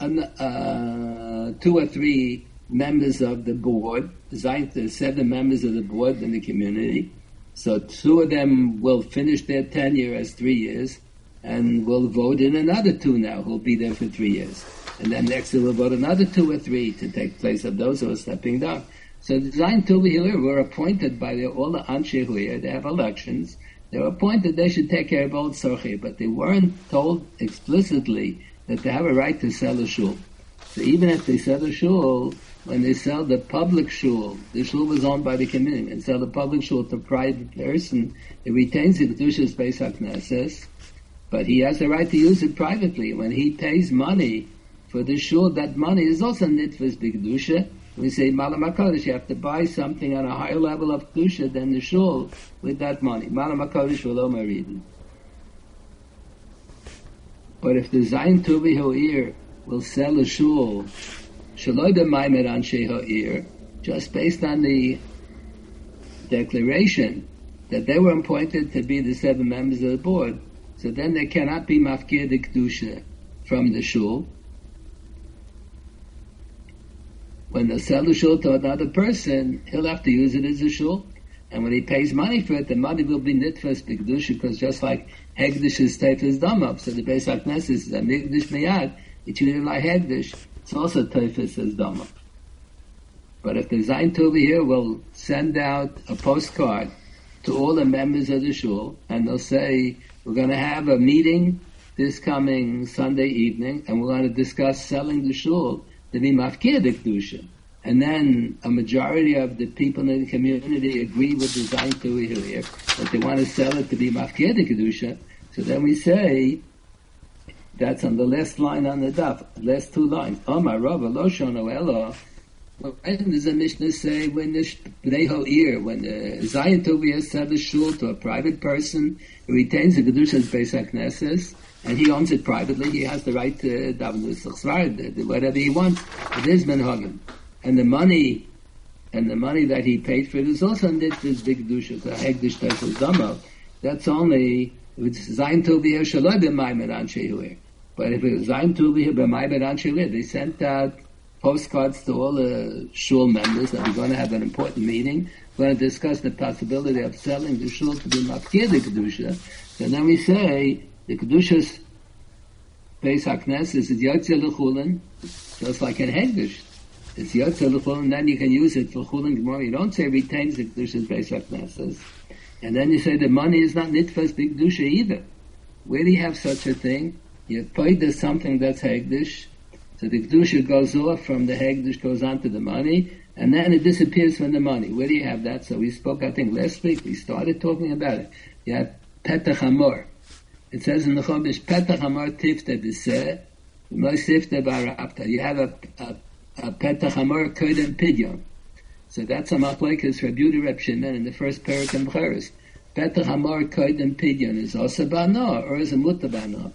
2 or 3 members of the board, 7 members of the board in the community. So 2 of them will finish their tenure as 3 years, and will vote in another 2 now who will be there for 3 years. And then next we'll vote another 2 or 3 to take place of those who are stepping down. So the Zayin Tuvi Ho'ir were appointed by all the Anshe Ho'ir. They have elections. They were appointed they should take care of old Sorchi, but they weren't told explicitly that they have a right to sell a shul. So even if they sell a shul, when they sell the public shul, the shul was owned by the community, and sell the public shul to a private person, it retains the Kedushas Beis HaKnesses, but he has the right to use it privately. When he pays money for the shul, that money is also Nitvas B'Kedusha. We say, Malam HaKodesh, you have to buy something on a higher level of Kedusha than the shul with that money. Malam HaKodesh will Omaridin. But if the Zayin Tuvi Ho'ir will sell a shul, Shaloi B'Maimed Anshe Ho'ir, just based on the declaration that they were appointed to be the 7 members of the board, so then they cannot be Mafkir the Kedusha from the shul. When they sell the shul to another person, he'll have to use it as a shul. And when he pays money for it, the money will be Nitvas B'Kedusha, because just like Hegdish is Teifas Damav, so the Beis HaKnesses is a Hegdish Miyad, it's treated like Hegdish, it's also Teifas as Damav. But if the Zayin Tuvi here will send out a postcard to all the members of the shul, and they'll say, we're going to have a meeting this coming Sunday evening, and we're going to discuss selling the shul to be Mafkir the Kedusha. And then a majority of the people in the community agree with the Zayin Tuvi here that they want to sell it to be Mafkir the Kedusha. So then we say, that's on the last line on the daf, last 2 lines. Omar Rava Lo Shono Elo. When does the Mishnah say when the Bnei Ho'ir, when the Zayin Tuvi has sell a shul to a private person who retains the Kedusha's Beis HaKnesses, and he owns it privately, he has the right to daven the whatever he wants. It is Menhagim. And the money that he paid for it is also Nitzvah's big Kedusha, so Hegdish Teifel Dama. That's only, if it's Zayin Tuvi here, Shaloi B'Maimed Anshe Ho'ir. But if it was Zayin Tuvi here, B'Maimed Anshe Ho'ir, they sent out postcards to all the shul members that we're going to have an important meeting. We're going to discuss the possibility of selling the shul to be Mafkir the Kedusha. So then we say, the Kedusha's Beis HaKnesses is Yotzei L'Chulin, just like in Hegdish. It's Yotzei L'Chulin, then you can use it for Chulin Gemara. You don't say retains the Kedusha's Beis HaKnesses. And then you say the money is not Nitvas B'Kedusha either. Where do you have such a thing? You paid there's something that's Hegdish, so the Kedusha goes off from the Hegdish, goes on to the money, and then it disappears from the money. Where do you have that? So we spoke, I think, last week, we started talking about it. You have Petach Hamor. It says in the Chumash, Petach Hamor Tifta B'Seh, Lo Sifta B'Arabta. You have a Petach Hamor Kodem Pidyon. So that's a machlokes for Rabbi Yehuda Reb Shimon in the first parak in B'cheres. Petach Hamor Kodem Pidyon is also Bano, or is a Muta Bano.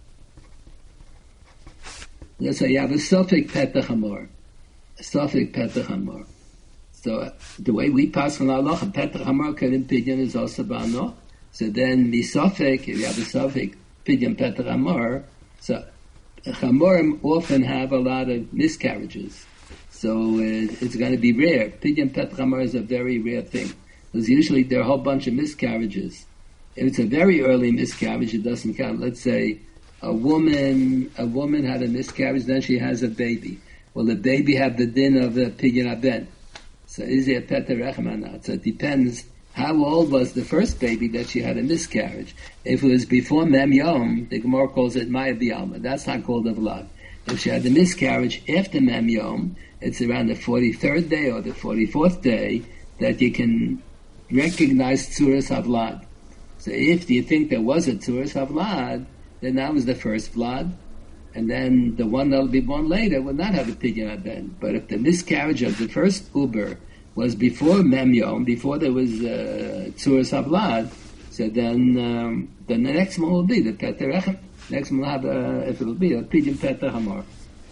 So you have a Sofik Petach Hamor. A Sofik Petach Hamor. So the way we pass from Allah, Petach Hamor Kodem Pidyon is also Bano. So then the Sofik, if you have a Sofik Pidyon Petach Hamor, so Chamorim often have a lot of miscarriages. So it's going to be rare. Pidyon Petach Hamor is a very rare thing. Because usually there are a whole bunch of miscarriages. If it's a very early miscarriage, it doesn't count. Let's say a woman had a miscarriage, then she has a baby. Will the baby have the din of the Pidyon Aben? So is it a Petach Rechem or not? So it depends how old was the first baby that she had a miscarriage. If it was before Mem Yom, the Gemara calls it Maya B'Alma. That's not called a Vlad. If she had the miscarriage after Mem Yom, it's around the 43rd day or the 44th day that you can recognize Tzuras Havlad. So if you think there was a Tzuras Havlad, then that was the first Vlad. and then the one that'll be born later will not have a pidyon haben. But if the miscarriage of the first uber was before Mem Yom, before there was Tzuras Havlad, so then the next one will be the Peter Rechem. Next one will have, if it will be, a Pidyon Peter Hamor.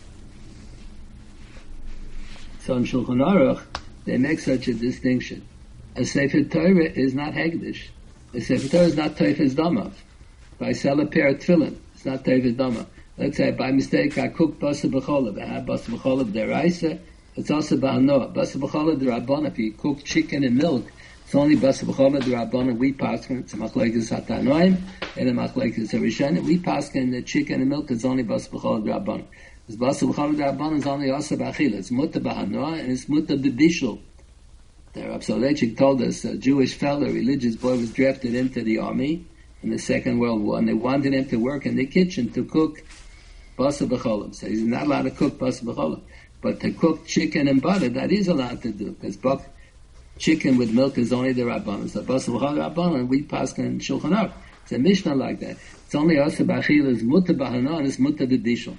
So in Shulchan Aruch, they make such a distinction. A Sefer Torah is not Hegdish. A Sefer Torah is not Teifes Damav. If I sell a pair of tefillin, it's not Teifes Damav. Let's say by mistake I cooked Basa B'cholav. I had Basa B'cholav deraisa. It's also Ba'anoah. Basa B'cholav derabban. If you cook chicken and milk, it's only Basa B'cholav derabban, and we paskin. It's a machlekes hatanoim and a machlekes harishonim. We paskin the chicken and milk is only Basa B'cholav derabban. Because Basa B'cholav derabban is only also b'achila. It's muta b'hanoah and it's muta b'bishul. The Rav Soloveitchik told us a Jewish fellow, a religious boy, was drafted into the army in the Second World War, and they wanted him to work in the kitchen to cook Basa B'cholav. So he's not allowed to cook Basa B'cholav. But to cook chicken and butter, that is allowed to do, because chicken with milk is only the Rabbanan. So Basa B'cholav Rabbanan, we pass in Shulchan Aruch. It's a Mishnah like that. It's only also b'achila, is muta b'hana, and it's muta b'dishon.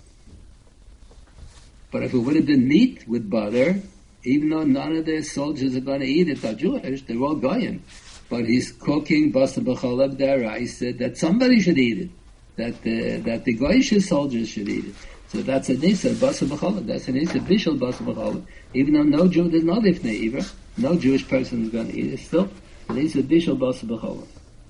But if it would have been meat with butter, even though none of the soldiers are going to eat it, are Jewish, they're all goyim. But he's cooking Basa B'cholav deraisa that somebody should eat it, that the goyish soldiers should eat it. So that's a nisa Basa B'cholav. That's a nisa bishul Basa B'cholav. Even though no Jew, there's no lifnei ivra, no Jewish person is going to eat it. Still, a nisa bishul Basa B'cholav.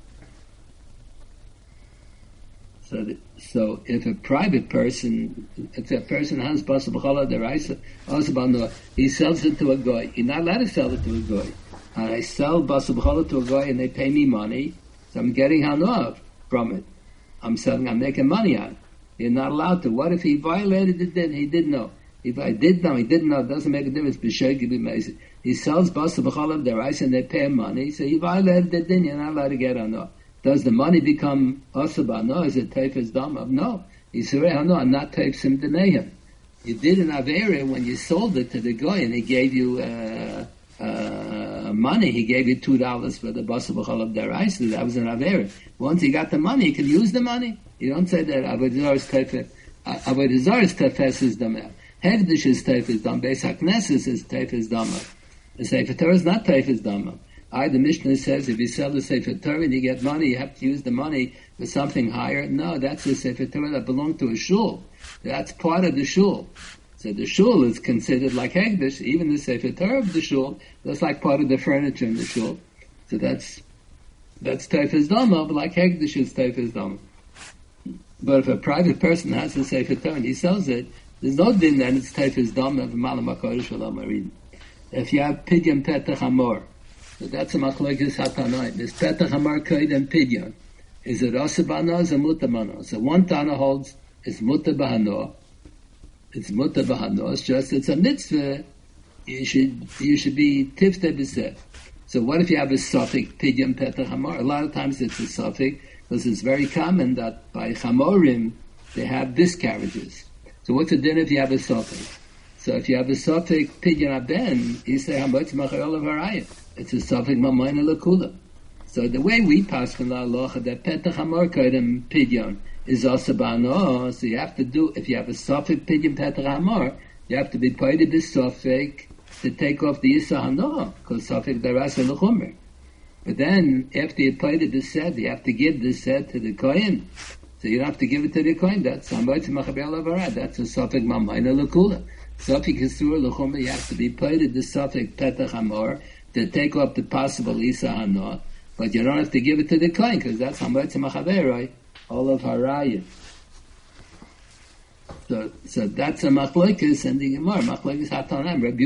So if a private person, if a person has Basa B'cholav deraisa, also he sells it to a goy. You're not allowed to sell it to a goy. I sell Basa B'cholav to a goy and they pay me money, so I'm getting hanoah from it. I'm making money on it. You're not allowed to. What if he violated the din? He didn't know. If I did know, he didn't know. It doesn't make a difference. He sells Basa B'cholav deraisa and they pay him money, so he violated the din. You're not allowed to get hanoah. Does the money become asaba? No. Is it teifes damav? No. Yisrei I'm not teifsim denehim. You did an avera when you sold it to the guy and he gave you money. He gave you $2 for the Basa B'cholav deraisa. That was an avera. Once he got the money, he could use the money. You don't say that avodah zarah is tefes dameh. Hegdish is tefes dam. Beis hakneses is tefes damav. The Sefer Torah is not tefes damav. The Mishnah says if you sell the Sefer Torah and you get money, you have to use the money for something higher. No, that's the Sefer Torah that belonged to a shul. That's part of the shul. So the shul is considered like Hegdish. Even the Sefer Torah of the shul, that's like part of the furniture in the shul. So that's Teifes Dama, but like Hegdish is Teifes Dama. But if a private person has the Sefer Torah and he sells it, there's no din that it's Teifes Dama of Malam HaKodesh Olam Arid. If you have Pidyon Petach Hamor, so that's a machlokes hatanoim. This Petach Hamor Koid and Pidyon. Is it Asa B'hano or is it Muta B'hano? So one Tana holds it's Muta B'hano. It's Muta B'hano. It's just, it's a mitzvah. You should be Tifte B'seh. So what if you have a suffix, Pidyon Petach Hamor? A lot of times it's a suffix, because it's very common that by Chamorim, they have miscarriages. So what's the din if you have a suffix? So if you have a suffix, Pidyon Aben, you say, Hamotz Machayol of Harayah. It's a suffix Mamayna Lakula. So the way we pass from the halacha that Petach Hamor Kodem Pidyon is also Ba'ano, so you have to do, if you have a suffix Pidyon Petach Hamor, you have to be paid to this suffix to take off the Yisa Hanoah, because suffix Darasa L'chumer. But then, after you paid the set, you have to give the set to the Kohen. So you don't have to give it to the Kohen. That's Hamotz Machayol of Harayah. That's a suffix Mamayna Lakula. Suffix Yisur L'chumer, you have to be paid to the suffix Petach Hamor, to take up the possible Isa Hanoah, but you don't have to give it to the Kohen, because that's Hamotz Machaveroi, all of Harayah. So that's a machlokes and the Gemara, machlokes Hatanim, Reb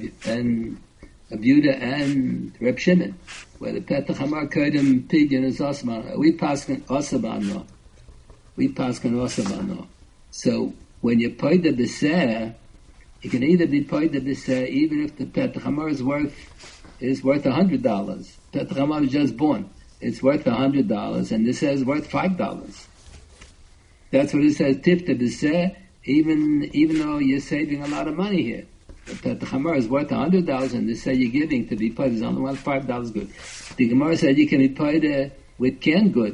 Yehuda and Reb Shimon, where the Petach Hamor Kodem Pidyon is Osman. We paskin Osabano. So when you pay the B'seh, you can either be paid the B'seh, even if the Petach Hamor is worth $100. Petach Hamor is just born. It's worth $100, and this says worth $5. That's what it says. Tifta B'seh, even though you're saving a lot of money here. The Petach Hamor is worth $100, and this say you're giving to be paid is only worth $5 good. The Gemara said you can be paid with canned goods.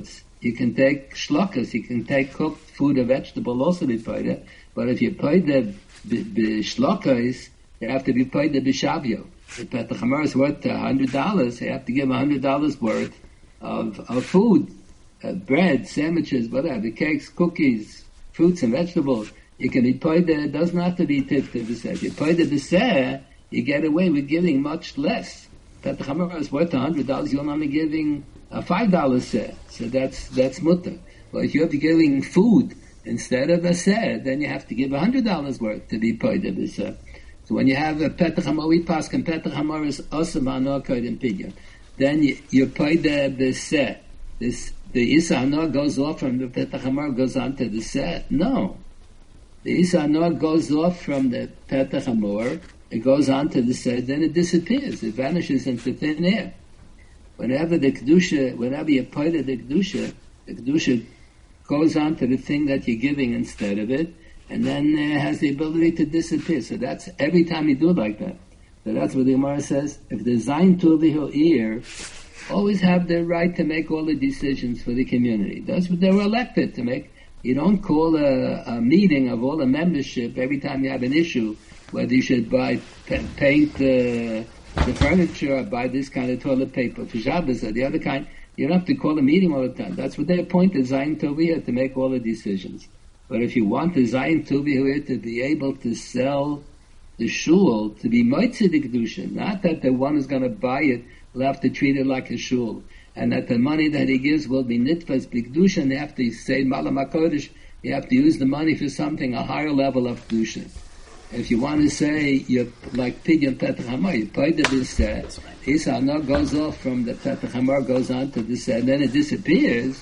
You can take shlokas, you can take cooked food or vegetable also be paid. But if you pay the shlokas, you have to be paid the b'shavio. If the chamar is worth $100, you have to give $100 worth of food, bread, sandwiches, whatever, cakes, cookies, fruits and vegetables. You can be paid. It doesn't have to be tifta b'seh. If you pay the b'seh, you get away with giving much less. If the chamar is worth $100, you're only giving a $5 seh. So that's mutter. But if you're giving food instead of a seh, then you have to give $100 worth to be paid the b'seh. So when you have a petach hamor, we pass and petach hamor is osam hanor kodim pidyon. Then you pay the seh. The isa hanor goes off from the petach hamor, goes on to the seh. No, the isa hanor goes off from the petach hamor. It goes on to the seh. Then it disappears. It vanishes into thin air. Whenever you pay the kedusha goes on to the thing that you're giving instead of it. And then has the ability to disappear. So that's every time you do it like that. So that's what the Gemara says. If the Zayin Tuvihu ear, always have the right to make all the decisions for the community. That's what they were elected to make. You don't call a meeting of all the membership every time you have an issue, whether you should paint the furniture or buy this kind of toilet paper for Shabbos or the other kind. You don't have to call a meeting all the time. That's what they appointed Zayin Tuvihu to make all the decisions. But if you want the Zayin Tuvihu to be able to sell the shul, to be moitzi the kedusha, not that the one who's going to buy it will have to treat it like a shul, and that the money that he gives will be nitfas b'kedusha, and they have to say malam hakodesh, you have to use the money for something, a higher level of kedusha. If you want to say, you're like pidyon petach hamor, you pay the b'seh, Isa Hanor goes off from the petach hamor, goes on to the seh, then it disappears.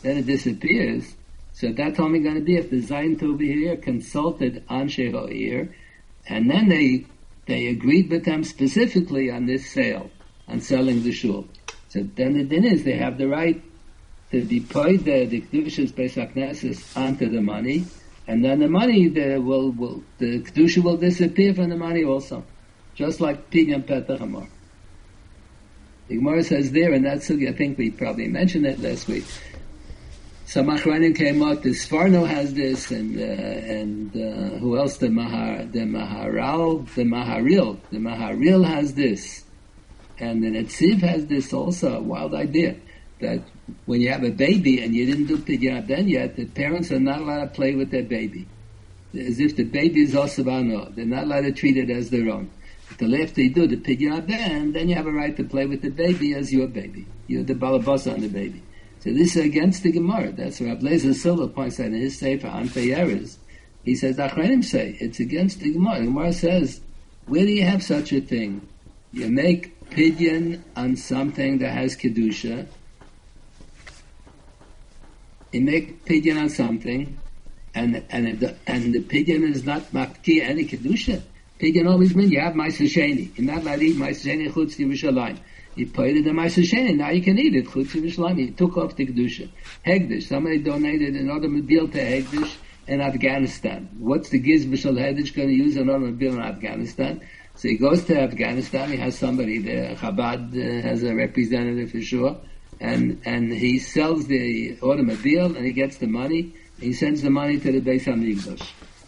So that's only going to be if the Zayin Tuvihu consulted Anshe Ha'ir, and then they agreed with them specifically on this sale, on selling the shul. So then the din is they have the right to be paid the Kedushas Beis HaKnesses onto the money, and then the money the Kedusha will disappear from the money also, just like Pidyon Petach Hamor. The Gemara says there, and that's I think we probably mentioned it last week. Some Achronim came out. The Sforno has this, and who else? The Maharil has this, and the Netziv has this also. A wild idea that when you have a baby and you didn't do Pidyon Aben yet, the parents are not allowed to play with their baby, as if the baby is osavano. They're not allowed to treat it as their own. Until after you do the Pidyon Aben, then you have a right to play with the baby as your baby. You're the balabasa on the baby. So this is against the Gemara. That's what Rabbi Lezer Silva points out in his Sefer Anfei Erez. He says, the Achronim say, it's against the Gemara. The Gemara says, where do you have such a thing? You make pidyon on something that has Kedusha. You make pidyon on something, and the pidyon is not mafki any Kedusha. Pidyon always means you have Ma'aser Sheni. You're not allowed to eat Ma'aser Sheni chutz Yerushalayim. You put it in Ma'aser Sheni, now you can eat it. Chutz Yerushalayim, you took off the Kedusha. Hegdish, somebody donated an automobile to Hegdish in Afghanistan. What's the Giz B'Shal Hegdish going to use an automobile in Afghanistan? So he goes to Afghanistan, he has somebody there, Chabad has a representative for sure, and he sells the automobile and he gets the money, he sends the money to the Beis HaMikdash.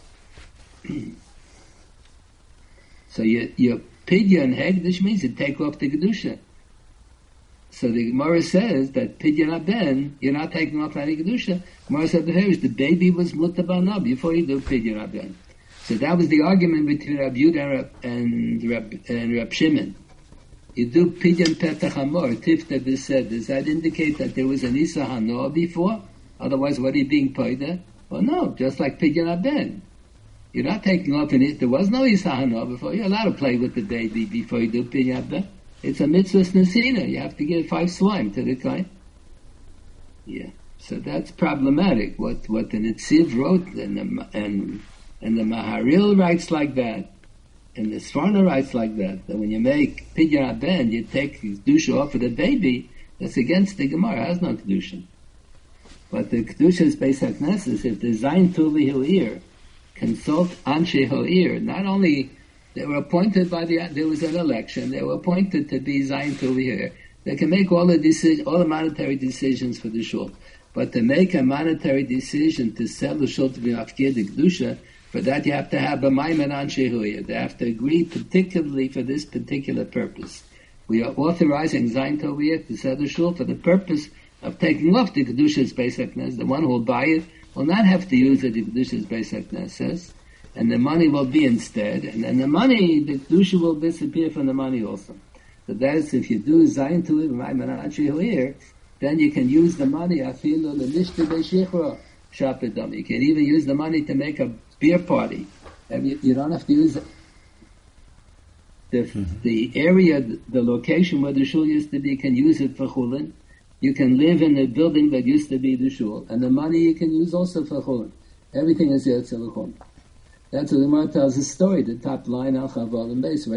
So your pidyon hegdish means you take off the kedusha. So the Gemara says that pidyon aben, you're not taking off any kedusha. Gemara said the baby was mutabana before you do pidyon aben. So that was the argument between Rabbi Yehuda and Rab Shimon. You do pidyon petach hamor, tifta b'seh. Does that indicate that there was an isa hanor before? Otherwise, what are you being paid? Well, no, just like pidyon aben. You're not taking off in it. There was no isa hanor before. You're allowed to play with the baby before you do pidyon aben. It's a mitzvah nesina. You have to give 5 slime to the guy. Yeah. So that's problematic. What the Netziv wrote and the Maharil writes like that, and the Sforno writes like that when you make pidyon aben, you take kedusha off of the baby. That's against the Gemara. It has no kedusha. But the kedusha is Beis HaKnesses. If the Zayin Tuvihu ear consult Anshe Ha'ir, not only they were appointed there was an election, they were appointed to be Zayin Tuvihu. They can make all the monetary decisions for the shul. But to make a monetary decision to sell the shul to be mafkir the kedusha, for that you have to have a maiman anshe huya. They have to agree particularly for this particular purpose. We are authorizing Zayin Toviyah to sell the shul for the purpose of taking off the kedusha's Beis HaKnesses. The one who will buy it will not have to use it, the kedusha's Beis HaKnesses, and the money will be instead. And then the money, the kedusha will disappear from the money also. So that is, if you do Zayin Toviyah maiman anshe huya, then you can use the money, afilu l'nishta be'shichra shapidam. You can even use the money to make a beer party. And you don't have to use the area, the location where the shul used to be, you can use it for chulin. You can live in the building that used to be the shul. And the money you can use also for chulin. Everything is yotze l'chum. That's what the Gemara tells the story, the top line, al chaval and base.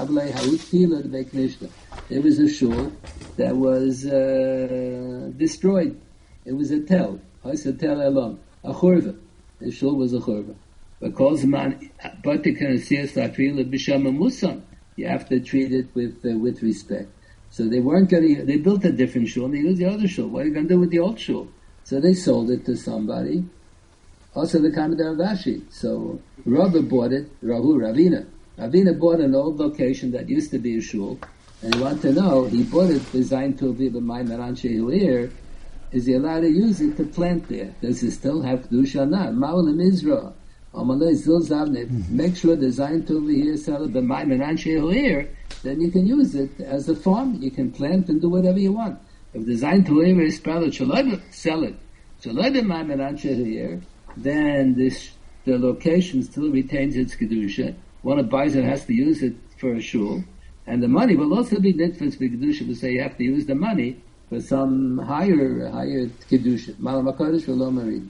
There was a shul that was destroyed. It was a tel. I said tel elam. A churva. The shul was a churva. Because man, but the kanasiyas la'trila b'shama musam. You have to treat it with respect. So they weren't going to, they built a different shul and they used the other shul. What are you going to do with the old shul? So they sold it to somebody. Also the Kamad Ravashi. So Rabba bought it, Ravina. Ravina bought an old location that used to be a shul. And he wanted to know, he bought it designed to be b'mayman anshe huir. Is he allowed to use it to plant there? Does it still have kedusha or not? Ma'olim Israel. Make sure designed to be here, sell it b'mayman anshe huir. Then you can use it as a farm. You can plant and do whatever you want. If designed to huir is spelled, sell it. Shalai b'mayman anshe huir. Then the location still retains its kedusha. One who buys it has to use it for a shul. And the money will also be nitfas b'kedusha, to say you have to use the money for some higher kedusha. Malam HaKadosh v'lo marid.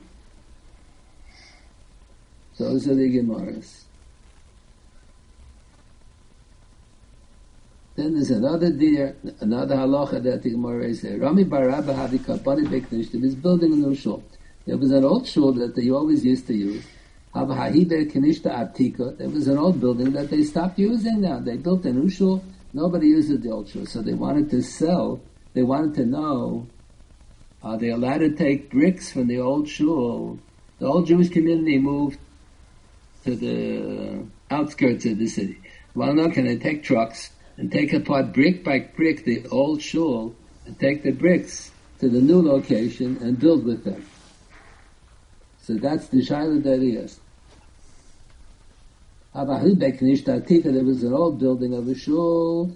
So those are the Gemaras. Then there's another halacha that the Gemara is there. Rami bar Abba havi kapani beknishtim is building a new shul. There was an old shul that they always used to use. There was an old building that they stopped using now. They built a new shul. Nobody uses the old shul. So they wanted to sell. They wanted to know, are they allowed to take bricks from the old shul? The old Jewish community moved to the outskirts of the city. Well, now can they take trucks and take apart brick by brick the old shul and take the bricks to the new location and build with them? So that's the shaila that he is. There was an old building of a shul.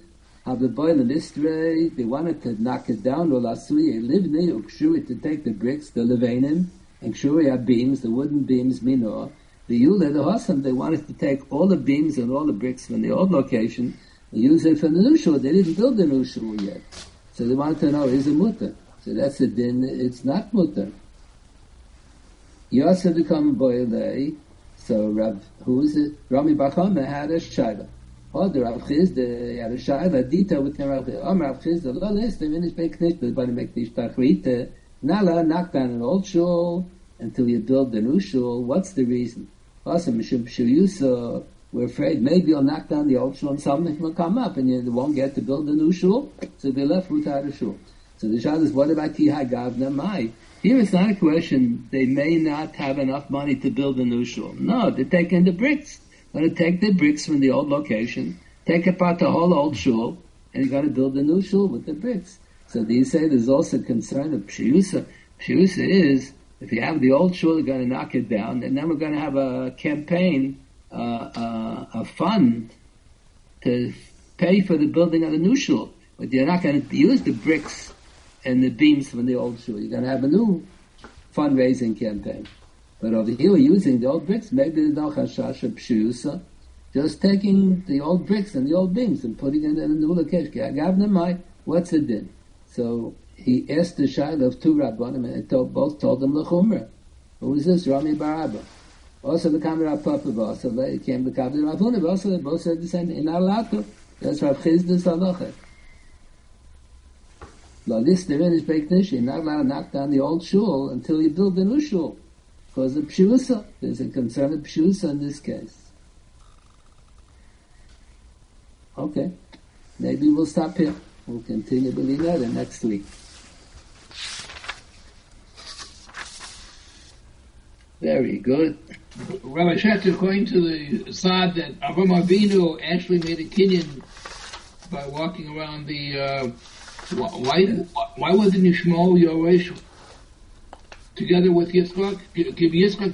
They wanted to knock it down. To take the bricks, the levanim, and kshuya beams, the wooden beams, minor. The yule, the hosam, they wanted to take all the beams and all the bricks from the old location and use it for the new shul. They didn't build the new shul yet. So they wanted to know, is it mutter? So that's the din, it's not mutter. You also become boilei. So who is it? Rami Bachama had a shaila. Oh, the Rav Chizda had a shaila. Dita with the Rav Chizda. Oh, Rav Chizda, lo list, finish by Knish, but make the Ishtachrita. Nala, knock down an old shul until you build the new shul. What's the reason? Also, Mishum Shuyusa, we're afraid maybe you'll knock down the old shul and something will come up and you won't get to build the new shul. So they left without a shul. So the shaila is, what about Tihai Gavna Mai? Here it's not a question, they may not have enough money to build a new shul. No, they're taking the bricks. They're going to take the bricks from the old location, take apart the whole old shul, and you're going to build a new shul with the bricks. So do you say there's also concern of Pshiyusa? Pshiyusa is, if you have the old shul, you're going to knock it down, and then we're going to have a campaign, a fund to pay for the building of the new shul. But you're not going to use the bricks and the beams from the old shul. You're going to have a new fundraising campaign. But over here, we're using the old bricks. Maybe there's no chashash of pshiyusa. Just taking the old bricks and the old beams and putting it in a new location. What's it din? So he asked the shaila of two rabbanim, and they both told him l'chumra. Who is this? Rami bar Abba. Also the Kamar Rav Papa. Also they came the Kamar Rav Huna. Also they both said the same thing. You're not allowed to. That's Rav Chizda's halacha. This the Rinnish Beiknish, you're not allowed to knock down the old shul until you build the new shul. Because of Pshusa. There's a concern of Pshusa in this case. Okay. Maybe we'll stop here. We'll continue believing that next week. Very good. Rabbi Schachter, according to the Sad, that Avraham Avinu actually made a kinyan by walking around the. Why wasn't Yishmael Yoresh together with Yitzchak? Give Yitzchak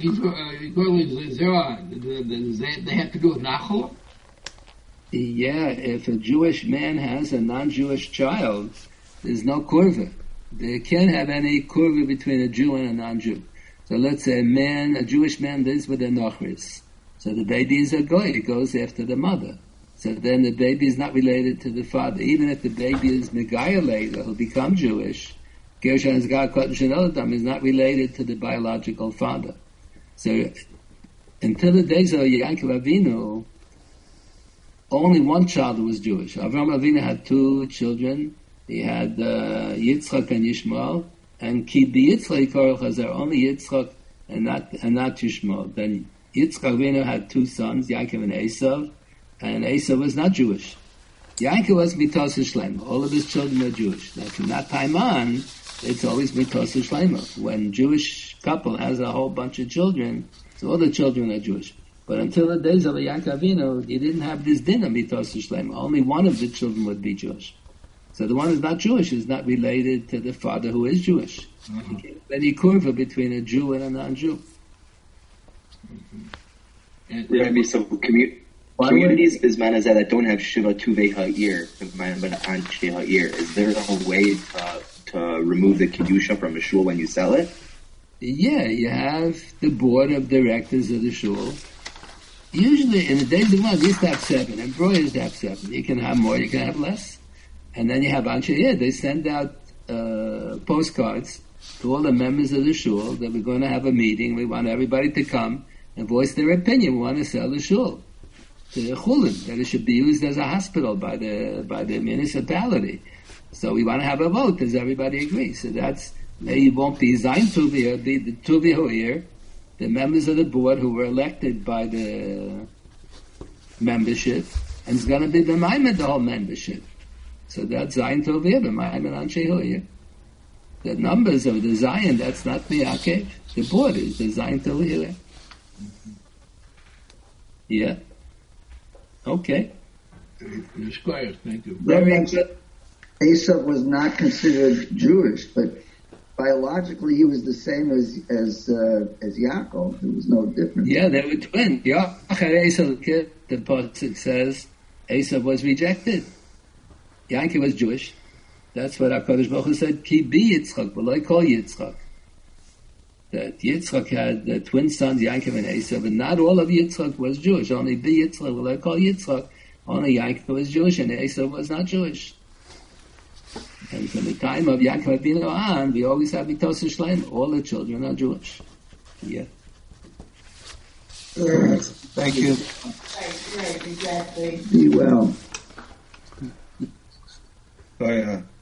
they have to do with Nachal? Yeah, if a Jewish man has a non-Jewish child, there's no kurva. There can't have any kurva between a Jew and a non-Jew. So let's say a Jewish man lives with a Nochris. So the baby is a goy, it goes after the mother. So then the baby is not related to the father. Even if the baby is Megaya later, he'll become Jewish. Gershon is not related to the biological father. So until the days of Yaakov Avinu, only one child was Jewish. Avraham Avinu had two children. He had Yitzchak and Yishmael, and Ki Yitzchak Korach Hazar, only Yitzchak and not Yishmael. Then Yitzchak Avinu had two sons, Yaakov and Esav, and Esav was not Jewish. Yaakov was Mitos Shlema. All of his children were Jewish. Now from that time on, it's always Mitos Shlema. When Jewish couple has a whole bunch of children, so all the children are Jewish. But until the days of Yaakov Avinu, you didn't have this din of Mitos Shlema. Only one of the children would be Jewish. So the one who's not Jewish is not related to the father who is Jewish. You can't have any kurva between a Jew and a non-Jew. Rabbi, so communities Bisman that don't have Shiva Tuvei Ha'ir, Anshe Ha'ir, is there a way to remove the Kedusha from a shul when you sell it? Yeah, you have the board of directors of the shul. Usually in the days of month, they used to have 7, and Broi used to have 7. You can have more, you can have less. And then you have Anshe, they send out postcards to all the members of the shul that we're going to have a meeting. We want everybody to come and voice their opinion. We want to sell the shul to the chulin, that it should be used as a hospital by the municipality. So we want to have a vote. Does everybody agree? So that's, maybe it won't be Zayin Tuvia, it'll be the Tuvia Ho'ir, the members of the board who were elected by the membership, and it's going to be the Maimon, the whole membership. So that's Zayin Tovia, the Maimon Anshe Ho'ir. The numbers of the Zayin, that's not Miyakev. The board is the Zayin Tovia. Yeah. Okay. Thank you. Very good. Esav was not considered Jewish, but biologically he was the same as Yaakov. There was no difference. Yeah, they were twins. The pasuk says Esav was rejected. Yaakov was Jewish. That's what HaKadosh Baruch Hu said, Ki bi Yitzchak, but I call Yitzchak. That Yitzchak had the twin sons, Yaakov and Esav, and not all of Yitzchak was Jewish. Only bi Yitzchak, will I call Yitzchak. Only Yaakov was Jewish, and Esav was not Jewish. And from the time of Yaakov Avinu on, we always have Mitos Shlema. All the children are Jewish. Yeah. Thank you. Right, exactly. Be well. Bye.